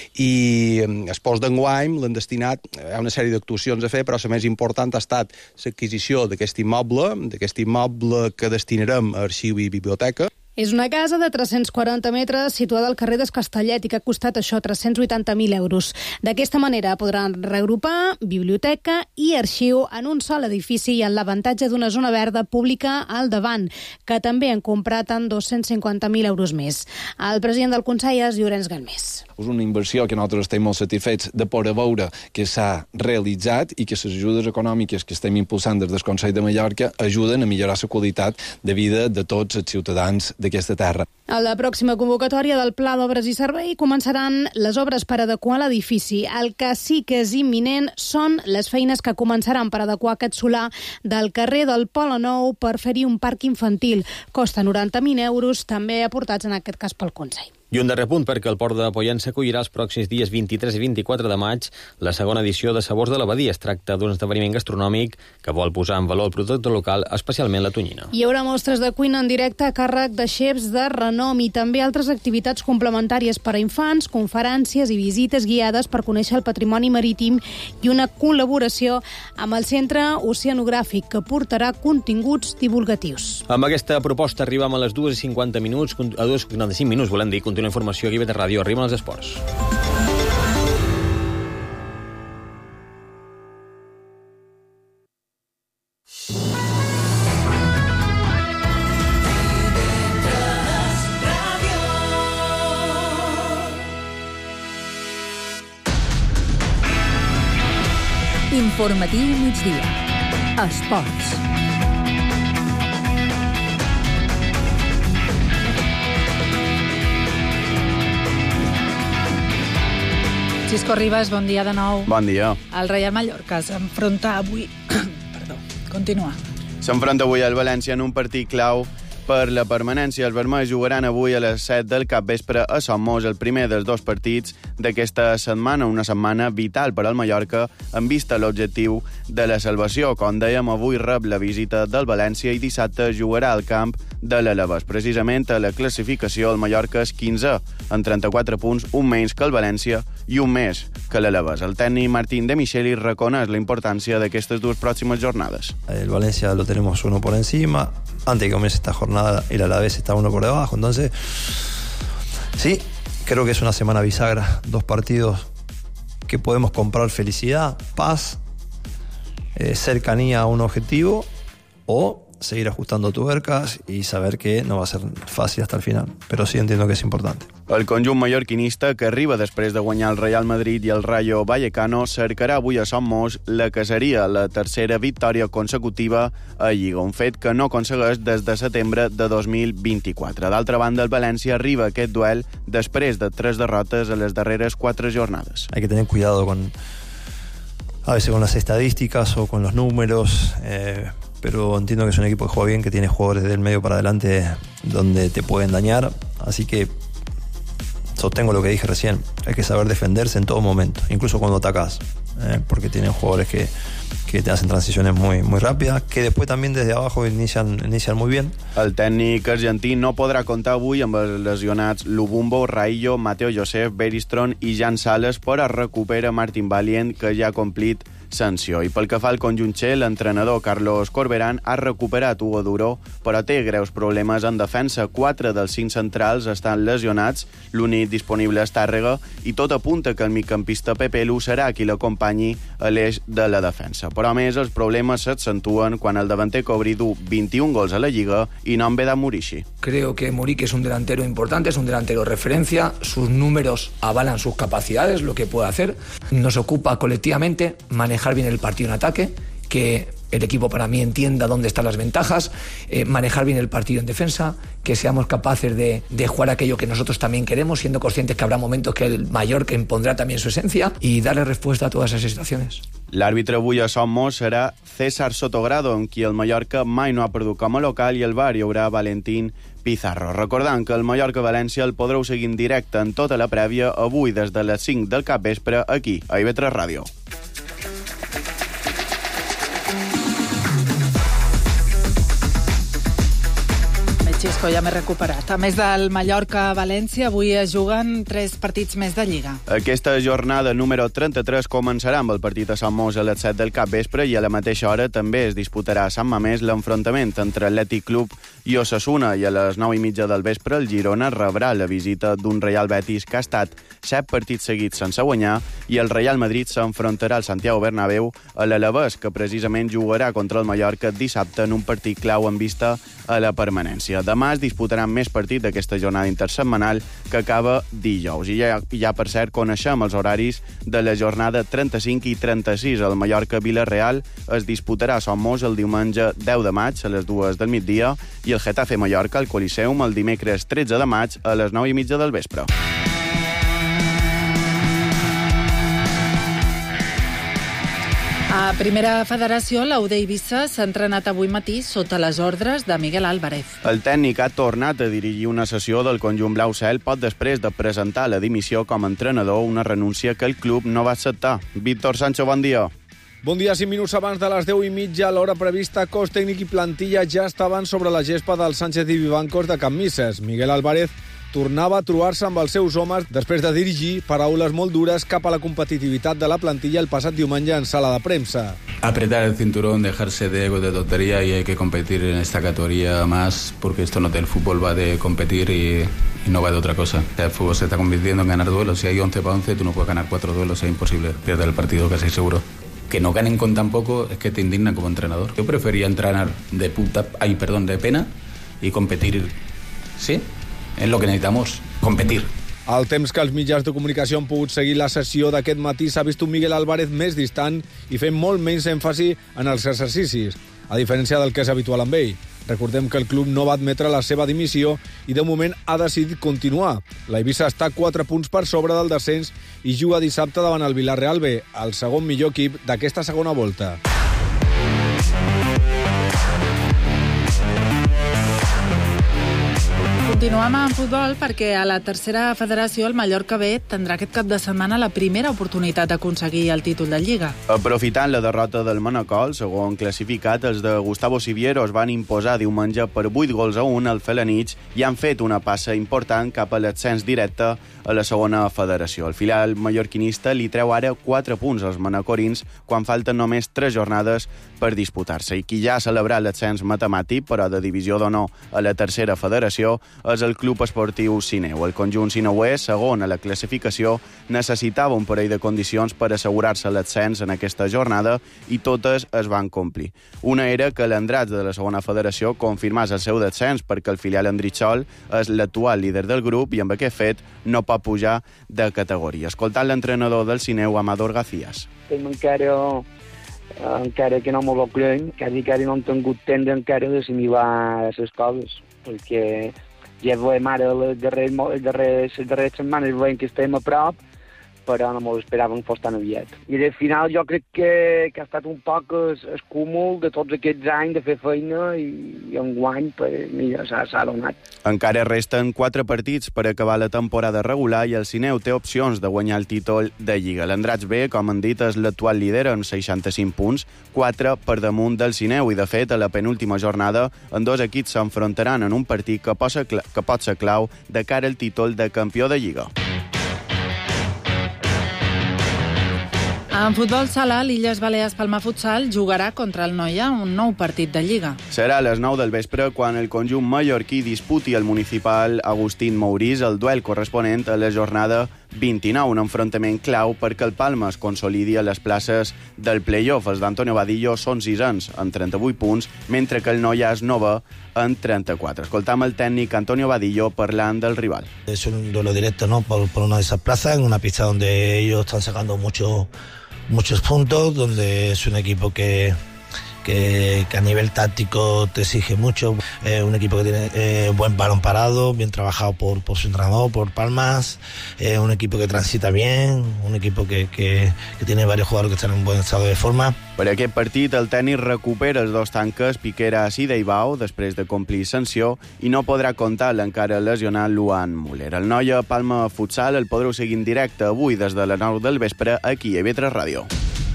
i després d'enguany l'han destinat a una sèrie d'actuacions a fer, però la més important ha estat l'adquisició d'aquest immoble que destinarem a arxiu i biblioteca. És una casa de 340 metres situada al carrer d'Escastellet i que ha costat això 380.000 euros. D'aquesta manera podran reagrupar biblioteca i arxiu en un sol edifici i en l'avantatge d'una zona verda pública al davant, que també han comprat en 250.000 euros més. El president del Consell és Llorenç Galmés. És una inversió que nosaltres estem molt satisfets de poder veure que s'ha realitzat i que les ajudes econòmiques que estem impulsant des del Consell de Mallorca ajuden a millorar la qualitat de vida de tots els ciutadans d'aquesta terra. A la pròxima convocatòria del Pla d'Obres i Servei començaran les obres per adequar l'edifici. El que sí que és imminent són les feines que començaran per adequar aquest solar del carrer del Polo Nou per fer-hi un parc infantil. Costa 90.000 euros, també aportats en aquest cas pel Consell. I un darrer punt, perquè el Port de Pollença acollirà els pròxims dies 23 i 24 de maig la segona edició de Sabors de l'Abadia. Es tracta d'un esdeveniment gastronòmic que vol posar en valor el producte local, especialment la tonyina. Hi haurà mostres de cuina en directe a càrrec de xefs de renom i també altres activitats complementàries per a infants, conferències i visites guiades per conèixer el patrimoni marítim i una col·laboració amb el Centre Oceanogràfic que portarà continguts divulgatius. Amb aquesta proposta arribem a les 2:50 minuts, a 2:55 minuts, volem dir, la informació aquí a IB3 Ràdio. Arriben els esports. Informatiu migdia. Esports. Xisco Ribas, bon dia de nou. Bon dia. El Reial Mallorca s'enfronta avui... Perdó, continua. S'enfronta avui al València en un partit clau per la permanència. Els vermells jugaran avui a les 7 del capvespre a Somos, el primer dels dos partits d'aquesta setmana, una setmana vital per al Mallorca en vista l'objectiu de la salvació. Com dèiem, avui rep la visita del València i dissabte jugarà al camp de l'Alavés. Precisament a la classificació el Mallorca és 15 en 34 punts, un menys que el València i un més que l'Alavés. El tècnic Martín de Micheli reconeix la importància d'aquestes dues pròximes jornades. El Valencia lo tenemos uno por encima. Antes de que comience esta jornada, el Alavés está uno por debajo. Entonces, sí, creo que es una semana bisagra. Dos partidos que podemos comprar felicidad, paz, cercanía a un objetivo o seguir ajustando tuercas y saber que no va a ser fácil hasta el final. Pero sí entiendo que es importante. El conjunt mallorquinista, que arriba després de guanyar el Real Madrid i el Rayo Vallecano, cercarà avui a Somos la que seria la tercera victòria consecutiva a Lliga, un fet que no aconsegueix des de setembre de 2024. D'altra banda, el València arriba a aquest duel després de 3 derrotes a les darreres 4 jornades. Hay que tener cuidado a veces con las estadísticas o con los números, pero entiendo que es un equipo que juega bien, que tiene jugadores del medio para adelante donde te pueden dañar, así que sostengo lo que dije recién, hay que saber defenderse en todo momento, incluso cuando atacás, porque tienen jugadores que te hacen transiciones muy rápidas, que después también desde abajo inician muy bien. El tècnic argentí no podrà comptar avui amb els lesionats Lubumbo, Raillo, Mateo Josef, Beristron i Jan Sales, però recupera Martin Valient, que ja ha complit sanció. I pel que fa al conjunt txec, l'entrenador Carlos Corberán ha recuperat Hugo Duro, però té greus problemes en defensa. 4 dels 5 centrals estan lesionats, l'únic disponible és Tàrrega, i tot apunta que el migcampista Pepe Lu serà qui l'acompanyi a l'eix de la defensa. Però a més, els problemes s'accentuen quan el davanter cobri du 21 gols a la Lliga i no en ve de Murici. Creo que Muriqui es un delantero importante, es un delantero referencia, sus números avalan sus capacidades, lo que puede hacer. Nos ocupa colectivamente manejar bien el partido en ataque, que el equipo para mí entienda dónde están las ventajas, manejar bien el partido en defensa, que seamos capaces de jugar aquello que nosotros también queremos, siendo conscientes que habrá momentos que el Mallorca impondrá también su esencia y darle respuesta a todas esas situaciones. L'àrbitre avui a Somos serà César Sotogrado, amb qui el Mallorca mai no ha perdut com a local, i al VAR hi haurà Valentín Pizarro. Recordant que el Mallorca-València el podreu seguir en directe en tota la prèvia avui des de les 5 del capvespre aquí, a IB3 Ràdio. Xisco, ja m'he recuperat. A més del Mallorca-València, avui es juguen 3 partits més de Lliga. Aquesta jornada número 33 començarà amb el partit a Somos a les 7 del capvespre i a la mateixa hora també es disputarà a Sant Mamés l'enfrontament entre Atlètic Club i Osasuna, i a les 9:30 del vespre el Girona rebrà la visita d'un Real Betis que ha estat 7 partits seguits sense guanyar, i el Real Madrid s'enfrontarà al Santiago Bernabéu a l'Alavés, que precisament jugarà contra el Mallorca dissabte en un partit clau en vista a la permanència. De Demà es disputaran més partits d'aquesta jornada intersetmanal que acaba dijous. I ja per cert, coneixem els horaris de la jornada 35 i 36. El Mallorca-Villarreal es disputarà a Somos el diumenge 10 de maig a les 2 del migdia i el Getafe-Mallorca al Coliseum el dimecres 13 de maig a les 9:30 del vespre. A Primera Federació, l'U d'Eivissa s'ha entrenat avui matí sota les ordres de Miguel Álvarez. El tècnic ha tornat a dirigir una sessió del conjunt blau-cel poc després de presentar la dimissió com a entrenador, una renúncia que el club no va acceptar. Víctor Sancho, bon dia. Bon dia, 5 minuts abans de les 10:30, a l'hora prevista, cos tècnic i plantilla ja estaven sobre la gespa del Sánchez i Vivancos de Can Misses. Miguel Álvarez tornava a trobar-se amb els seus homes després de dirigir paraules molt dures cap a la competitivitat de la plantilla el passat diumenge en sala de premsa. Apretar el cinturón, dejarse de ego, de tontería, y hay que competir en esta categoría más, porque esto no del fútbol va de competir y no va de otra cosa. El fútbol se está convirtiendo en ganar duelos. Si hay 11 para 11, tú no puedes ganar 4 duelos, es imposible. Pierdes el partido casi seguro. Que no ganen con tan poco es que te indigna como entrenador. Yo prefería entrenar de pena y competir, ¿sí? És el que necessitamos, competir. Al temps que els mitjans de comunicació han pogut seguir la sessió d'aquest matí, s'ha vist un Miguel Álvarez més distant i fent molt menys èmfasi en els exercicis, a diferència del que és habitual amb ell. Recordem que el club no va admetre la seva dimissió i de moment ha decidit continuar. La Eivissa està 4 punts per sobre del descens i juga dissabte davant el Villarreal B, el segon millor equip d'aquesta segona volta. Continuem amb futbol perquè a la tercera federació el Mallorca B tindrà aquest cap de setmana la primera oportunitat d'aconseguir el títol de Lliga. Aprofitant la derrota del Manacor, segon classificat, els de Gustavo Siviero es van imposar diumenge per 8-1 al Felanitx i han fet una passa important cap a l'ascens directe a la segona federació. El filial mallorquinista li treu ara 4 punts als manacorins quan falten només 3 jornades per disputar-se. I qui ja ha celebrat l'ascens matemàtic, però de divisió d'honor a la tercera federació, és el Club Esportiu Sineu. El conjunt sineuer, segon a la classificació, necessitava un parell de condicions per assegurar-se l'ascens en aquesta jornada i totes es van complir. Una era que l'Andratx de la segona federació confirmés el seu descens perquè el filial Andritxol és l'actual líder del grup i amb aquest fet no pot pujar de categoria. Escoltant l'entrenador del Sineu, Amador Gacías. Encara que no m'ho lo creiem, quasi no hem tingut temps encara d'assimilar les coses, perquè ja veiem ara les darreres setmanes veiem que estem a prop, però no m'ho esperàvem fos tan aviat. I al final jo crec que ha estat un poc el cúmul de tots aquests anys de fer feina i enguany mira, s'ha donat. Encara resten 4 partits per acabar la temporada regular i el Sineu té opcions de guanyar el títol de Lliga. L'Andratx B, com han dit, és l'actual líder amb 65 punts, 4 per damunt del Sineu i, de fet, a la penúltima jornada, en 2 equips s'enfrontaran en un partit que pot ser clau de cara al títol de campió de Lliga. En futbol sala, l'Illes Balears Palma Futsal jugarà contra el Noia un nou partit de Lliga. Serà a les 9 del vespre quan el conjunt mallorquí disputi el municipal Agustín Maurís el duel corresponent a la jornada 29, un enfrontament clau perquè el Palma es consolidi a les places del play-off. Els d'Antonio Vadillo són 6ens amb 38 punts, mentre que el Noia és 9 en 34. Escoltam el tècnic Antonio Vadillo parlant del rival. Es un duelo directo, ¿no? Por una de esas plazas, en una pista donde ellos están sacando muchos puntos, donde es un equipo que a nivel táctico te exige mucho, un equipo que tiene buen balón parado, bien trabajado por su entrenador, por Palmas, un equipo que transita bien, un equipo que tiene varios jugadores que están en buen estado de forma. Per aquest partit, el tècnic recupera els 2 tanques Piqueras i Deibao després de complir sanció i no podrà comptar l'encara lesionat Luan Muller. El Noia Palma Futsal el podreu seguir en directe avui des de les 9 del vespre aquí a IB3 Ràdio.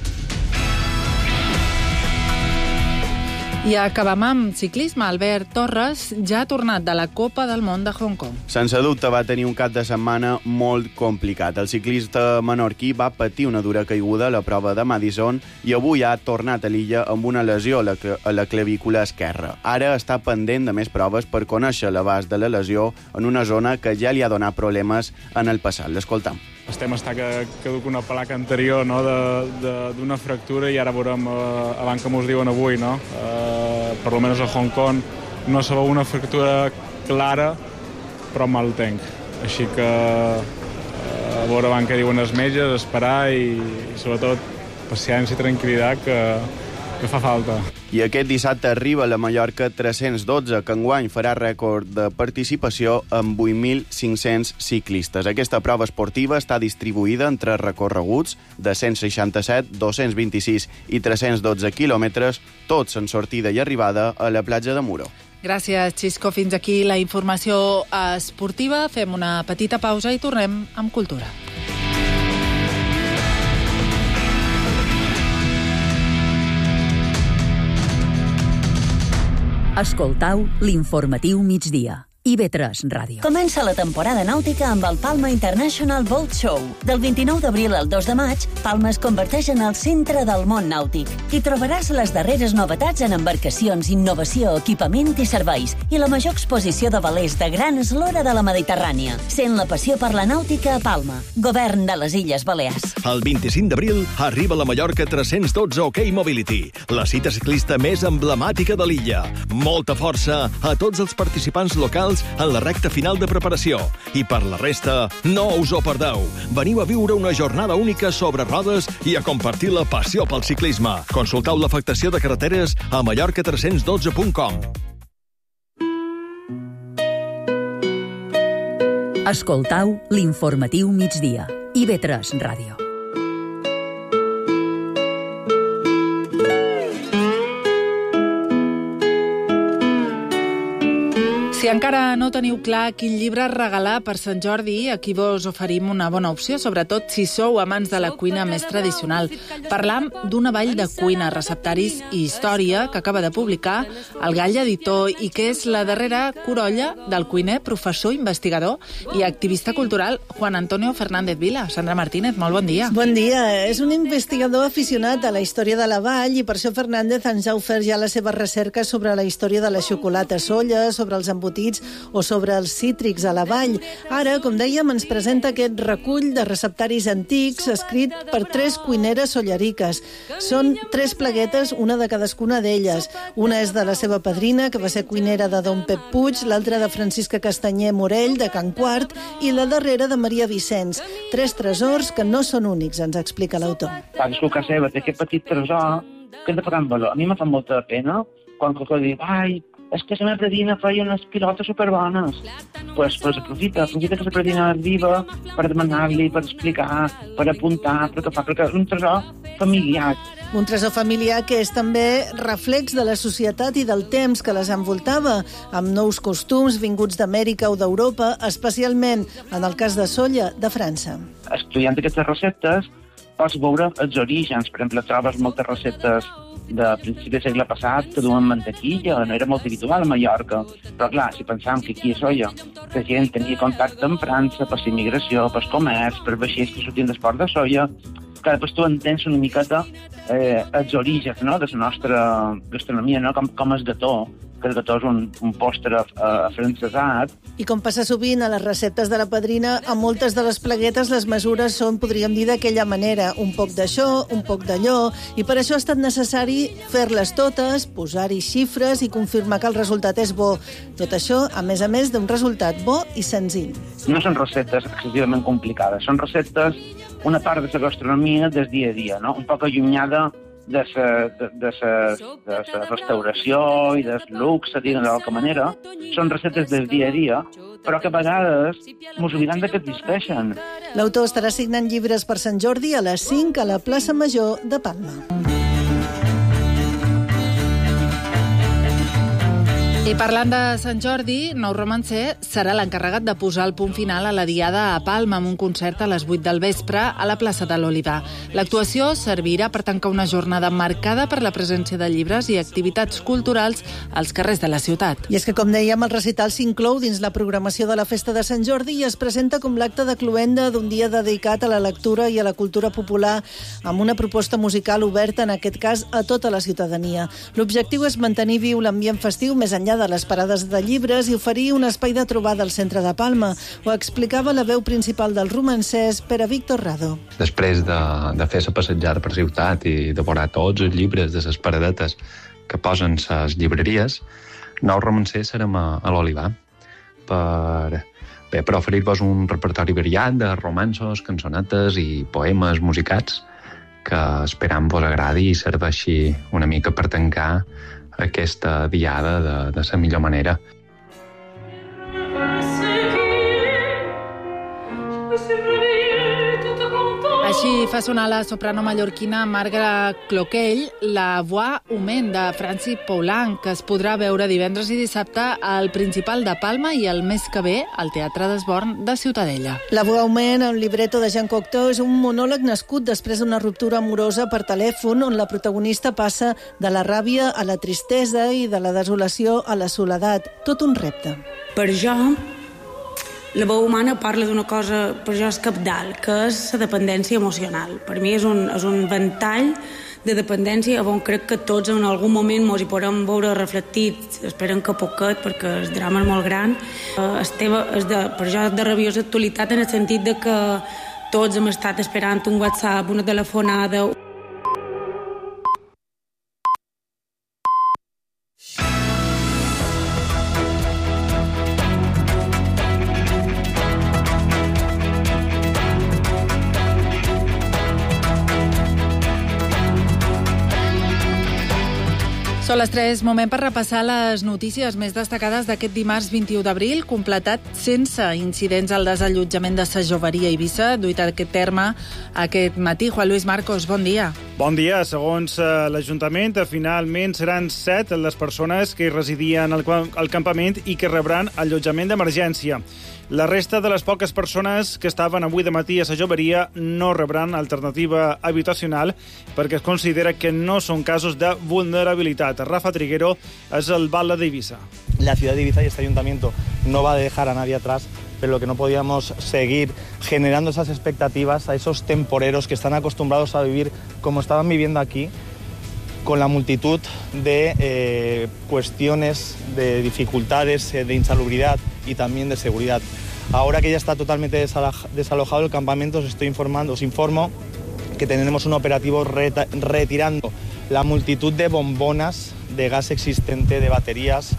I acabam amb ciclisme. Albert Torres ja ha tornat de la Copa del Món de Hong Kong. Sense dubte va tenir un cap de setmana molt complicat. El ciclista menorquí va patir una dura caiguda a la prova de Madison i avui ha tornat a l'illa amb una lesió a la clavícula esquerra. Ara està pendent de més proves per conèixer l'abast de la lesió en una zona que ja li ha donat problemes en el passat. L'escoltam. Estem estar que caduca una placa anterior, no, d'una fractura i ara veurem abans que mos diuen avui, no? Per almenys a Hong Kong no se veu una fractura clara, però mal tenc. Així que a veure van què diuen els metges, esperar i sobretot paciència i tranquil·litat que fa falta. I aquest dissabte arriba a la Mallorca 312, que enguany farà rècord de participació amb 8.500 ciclistes. Aquesta prova esportiva està distribuïda entre recorreguts de 167, 226 i 312 quilòmetres, tots en sortida i arribada a la platja de Muro. Gràcies, Xisco. Fins aquí la informació esportiva. Fem una petita pausa i tornem amb cultura. Escoltau l'informatiu migdia. IB3 Ràdio. Comença la temporada nàutica amb el Palma International Boat Show. Del 29 d'abril al 2 de maig, Palma es converteix en el centre del món nàutic. Hi trobaràs les darreres novetats en embarcacions, innovació, equipament i serveis, i la major exposició de velers de gran eslora de la Mediterrània. Sent la passió per la nàutica a Palma. Govern de les Illes Balears. El 25 d'abril arriba a la Mallorca 312 OK Mobility, la cita ciclista més emblemàtica de l'illa. Molta força a tots els participants locals en la recta final de preparació. I per la resta, no us ho perdeu. Veniu a viure una jornada única sobre rodes i a compartir la passió pel ciclisme. Consulteu l'afectació de carreteres a mallorca312.com. Escoltau l'informatiu migdia. IB3 Ràdio. Si encara no teniu clar quin llibre regalar per Sant Jordi, aquí vos oferim una bona opció, sobretot si sou amants de la cuina més tradicional. Parlam d'Una vall de cuina, receptaris i història, que acaba de publicar el Gall Editor i que és la darrera corolla del cuiner, professor, investigador i activista cultural Juan Antonio Fernández Vila. Sandra Martínez, molt bon dia. Bon dia. És un investigador aficionat a la història de la vall i per això Fernández ens ha ofert ja la seva recerca sobre la història de la xocolata solla, sobre els embotits o sobre els cítrics a la vall. Ara, com dèiem, ens presenta aquest recull de receptaris antics escrit per 3 cuineres solleriques. Són 3 pleguetes, una de cadascuna d'elles. Una és de la seva padrina, que va ser cuinera de Don Pep Puig, l'altra de Francisca Castanyer Morell, de Can Quart, i la darrera de Maria Vicenç. 3 tresors que no són únics, ens explica l'autor. Cadascú a casa seva té aquest petit tresor que hem de posar en valor. A mi me fa molta pena quan qualcú diu, ai, és que la meva predina feia unes pilotes superbones. Pues aprofita que la predina és viva per demanar-li, per explicar, per apuntar, perquè és un tresor familiar. Un tresor familiar que és també reflex de la societat i del temps que les envoltava, amb nous costums vinguts d'Amèrica o d'Europa, especialment, en el cas de Solla, de França. Estudiant aquestes receptes, pots veure els orígens. Per exemple, trobes moltes receptes de principi del segle passat que duen mantequilla, no era molt habitual a Mallorca. Però clar, si pensàvem que aquí a Solla la gent tenia contacte amb França per la immigració, per comerç, per vaixells que sortien del port de Solla, que després tu entens una miqueta els orígens, no?, de la nostra gastronomia, no?, com el gató, que el gató és un postre afrancesat. I com passa sovint a les receptes de la padrina, a moltes de les pleguetes les mesures són, podríem dir, d'aquella manera, un poc d'això, un poc d'allò, i per això ha estat necessari fer-les totes, posar-hi xifres i confirmar que el resultat és bo. Tot això, a més d'un resultat bo i senzill. No són receptes excessivament complicades, són receptes, una part de la gastronomia del dia a dia, no?, un poc allunyada de la restauració i del luxe, diguem de qualque manera. Són receptes del dia a dia, però que a vegades mos oblidem que existeixen. L'autor estarà signant llibres per Sant Jordi a les 5 a la plaça Major de Palma. I parlant de Sant Jordi, Nou Romancer serà l'encarregat de posar el punt final a la Diada a Palma amb un concert a les 8 del vespre a la plaça de l'Olivar. L'actuació servirà per tancar una jornada marcada per la presència de llibres i activitats culturals als carrers de la ciutat. I és que, com dèiem, el recital s'inclou dins la programació de la Festa de Sant Jordi i es presenta com l'acte de cloenda d'un dia dedicat a la lectura i a la cultura popular, amb una proposta musical oberta, en aquest cas, a tota la ciutadania. L'objectiu és mantenir viu l'ambient festiu més enllà de les parades de llibres i oferir un espai de trobada al centre de Palma. Ho explicava la veu principal del romancès, Pere Víctor Rado. Després de fer la passejada per ciutat i devorar tots els llibres de les paradetes que posen les llibreries, nous romancers serem a l'Olivar per oferir-vos un repertori variat de romanços, cançonetes i poemes musicats que esperam vos agradi i serveixi una mica per tancar aquesta diada de la millor manera. Així fa sonar la soprano mallorquina Marga Cloquell la Voix Humaine de Franci Poulenc, que es podrà veure divendres i dissabte al Principal de Palma i el mes que ve al Teatre d'Esborn de Ciutadella. La Voix Humaine, un libreto de Jean Cocteau, és un monòleg nascut després d'una ruptura amorosa per telèfon on la protagonista passa de la ràbia a la tristesa i de la desolació a la soledat. Tot un repte. Per jo, la veu humana parla d'una cosa, per jo és cabdal, que és la dependència emocional. Per mi és un ventall de dependència on crec que tots en algun moment ens hi podem veure reflectits, esperen que poquet, perquè el drama és molt gran. Per jo és de rabiosa actualitat en el sentit de que tots hem estat esperant un WhatsApp, una telefonada. Són les 3, moment per repassar les notícies més destacades d'aquest dimarts 21 d'abril, completat sense incidents al desallotjament de sa Joveria a Eivissa, duit a aquest terme aquest matí. Juan Luis Marcos, bon dia. Bon dia. Segons l'Ajuntament, finalment seran 7 les persones que residien al campament i que rebran allotjament d'emergència. La resta de les poques persones que estaven avui de matí a la Joveria no rebran alternativa habitacional perquè es considera que no són casos de vulnerabilitat. Rafa Triguero es el alcalde de Eivissa. La ciudad de Eivissa y este ayuntamiento no va a dejar a nadie atrás, pero lo que no podíamos seguir generando esas expectativas a esos temporeros que están acostumbrados a vivir como estaban viviendo aquí, con la multitud de cuestiones, de dificultades, de insalubridad y también de seguridad. Ahora que ya está totalmente desalojado el campamento, os informo que tenemos un operativo retirando la multitud de bombonas de gas existente, de baterías.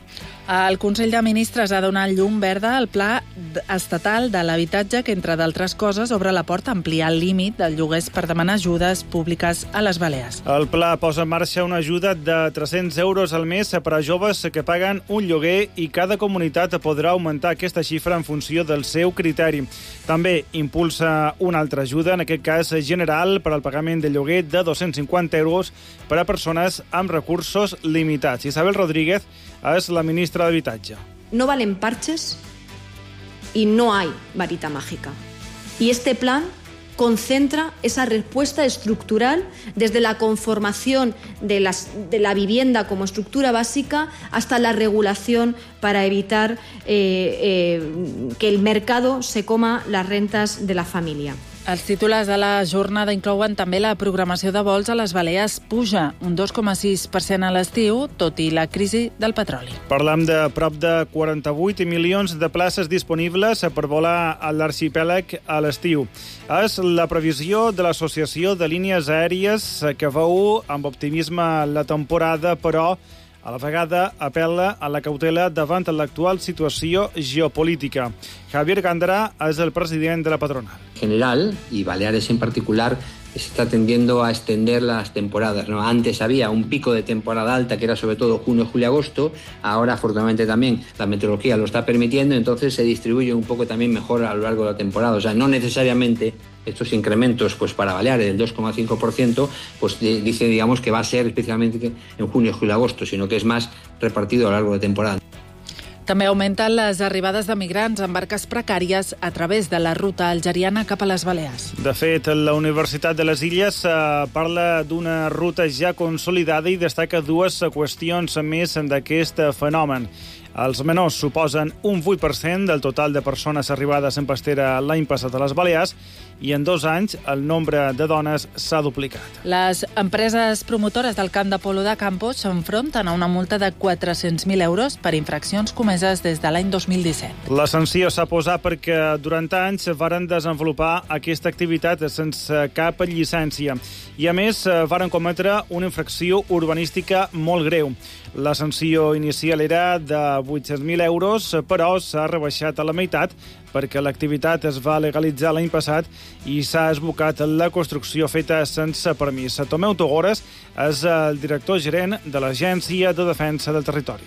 El Consell de Ministres ha donat llum verda al Pla Estatal de l'Habitatge que, entre d'altres coses, obre la porta a ampliar el límit dels lloguers per demanar ajudes públiques a les Balears. El pla posa en marxa una ajuda de 300 euros al mes per a joves que paguen un lloguer i cada comunitat podrà augmentar aquesta xifra en funció del seu criteri. També impulsa una altra ajuda, en aquest cas general, per al pagament de lloguer de 250 euros per a persones amb recursos limitats. Isabel Rodríguez es la ministra de Habitatge. No valen parches y no hay varita mágica. Y este plan concentra esa respuesta estructural desde la conformación de la vivienda como estructura básica hasta la regulación para evitar que el mercado se coma las rentas de la familia. Els titulars de la jornada inclouen també la programació de vols a les Balears puja un 2,6% a l'estiu, tot i la crisi del petroli. Parlam de prop de 48 milions de places disponibles per volar a l'arxipèlag a l'estiu. És la previsió de l'Associació de Línies Aèries que veu amb optimisme la temporada, però a la vegada apel·la a la cautela davant l'actual situació geopolítica. Javier Gándara és el president de la patronal. En general, y Baleares en particular, se está tendiendo a extender las temporadas, ¿no? Antes había un pico de temporada alta que era sobre todo junio, julio, agosto. Ahora, afortunadamente, también la meteorología lo está permitiendo, entonces se distribuye un poco también mejor a lo largo de la temporada. O sea, no necesariamente estos incrementos pues para Baleares del 2,5% pues dice, digamos, que va a ser especialmente en junio, julio, agosto, sino que es más repartido a lo largo de temporada. També augmenten les arribades de migrants en barques precàries a través de la ruta algeriana cap a les Balears. De fet, la Universitat de les Illes parla d'una ruta ja consolidada i destaca dues qüestions més d'aquest fenomen. Els menors suposen un 8% del total de persones arribades en pastera l'any passat a les Balears i en 2 anys el nombre de dones s'ha duplicat. Les empreses promotores del camp de polo de Campos s'enfronten a una multa de 400.000 euros per infraccions comeses des de l'any 2017. La sanció s'ha posat perquè durant anys varen desenvolupar aquesta activitat sense cap llicència i, a més, varen cometre una infracció urbanística molt greu. La sanció inicial era de 800.000 euros, però s'ha rebaixat a la meitat perquè l'activitat es va legalitzar l'any passat i s'ha esbocat la construcció feta sense permís. Tomeu Togores és el director gerent de l'Agència de Defensa del Territori.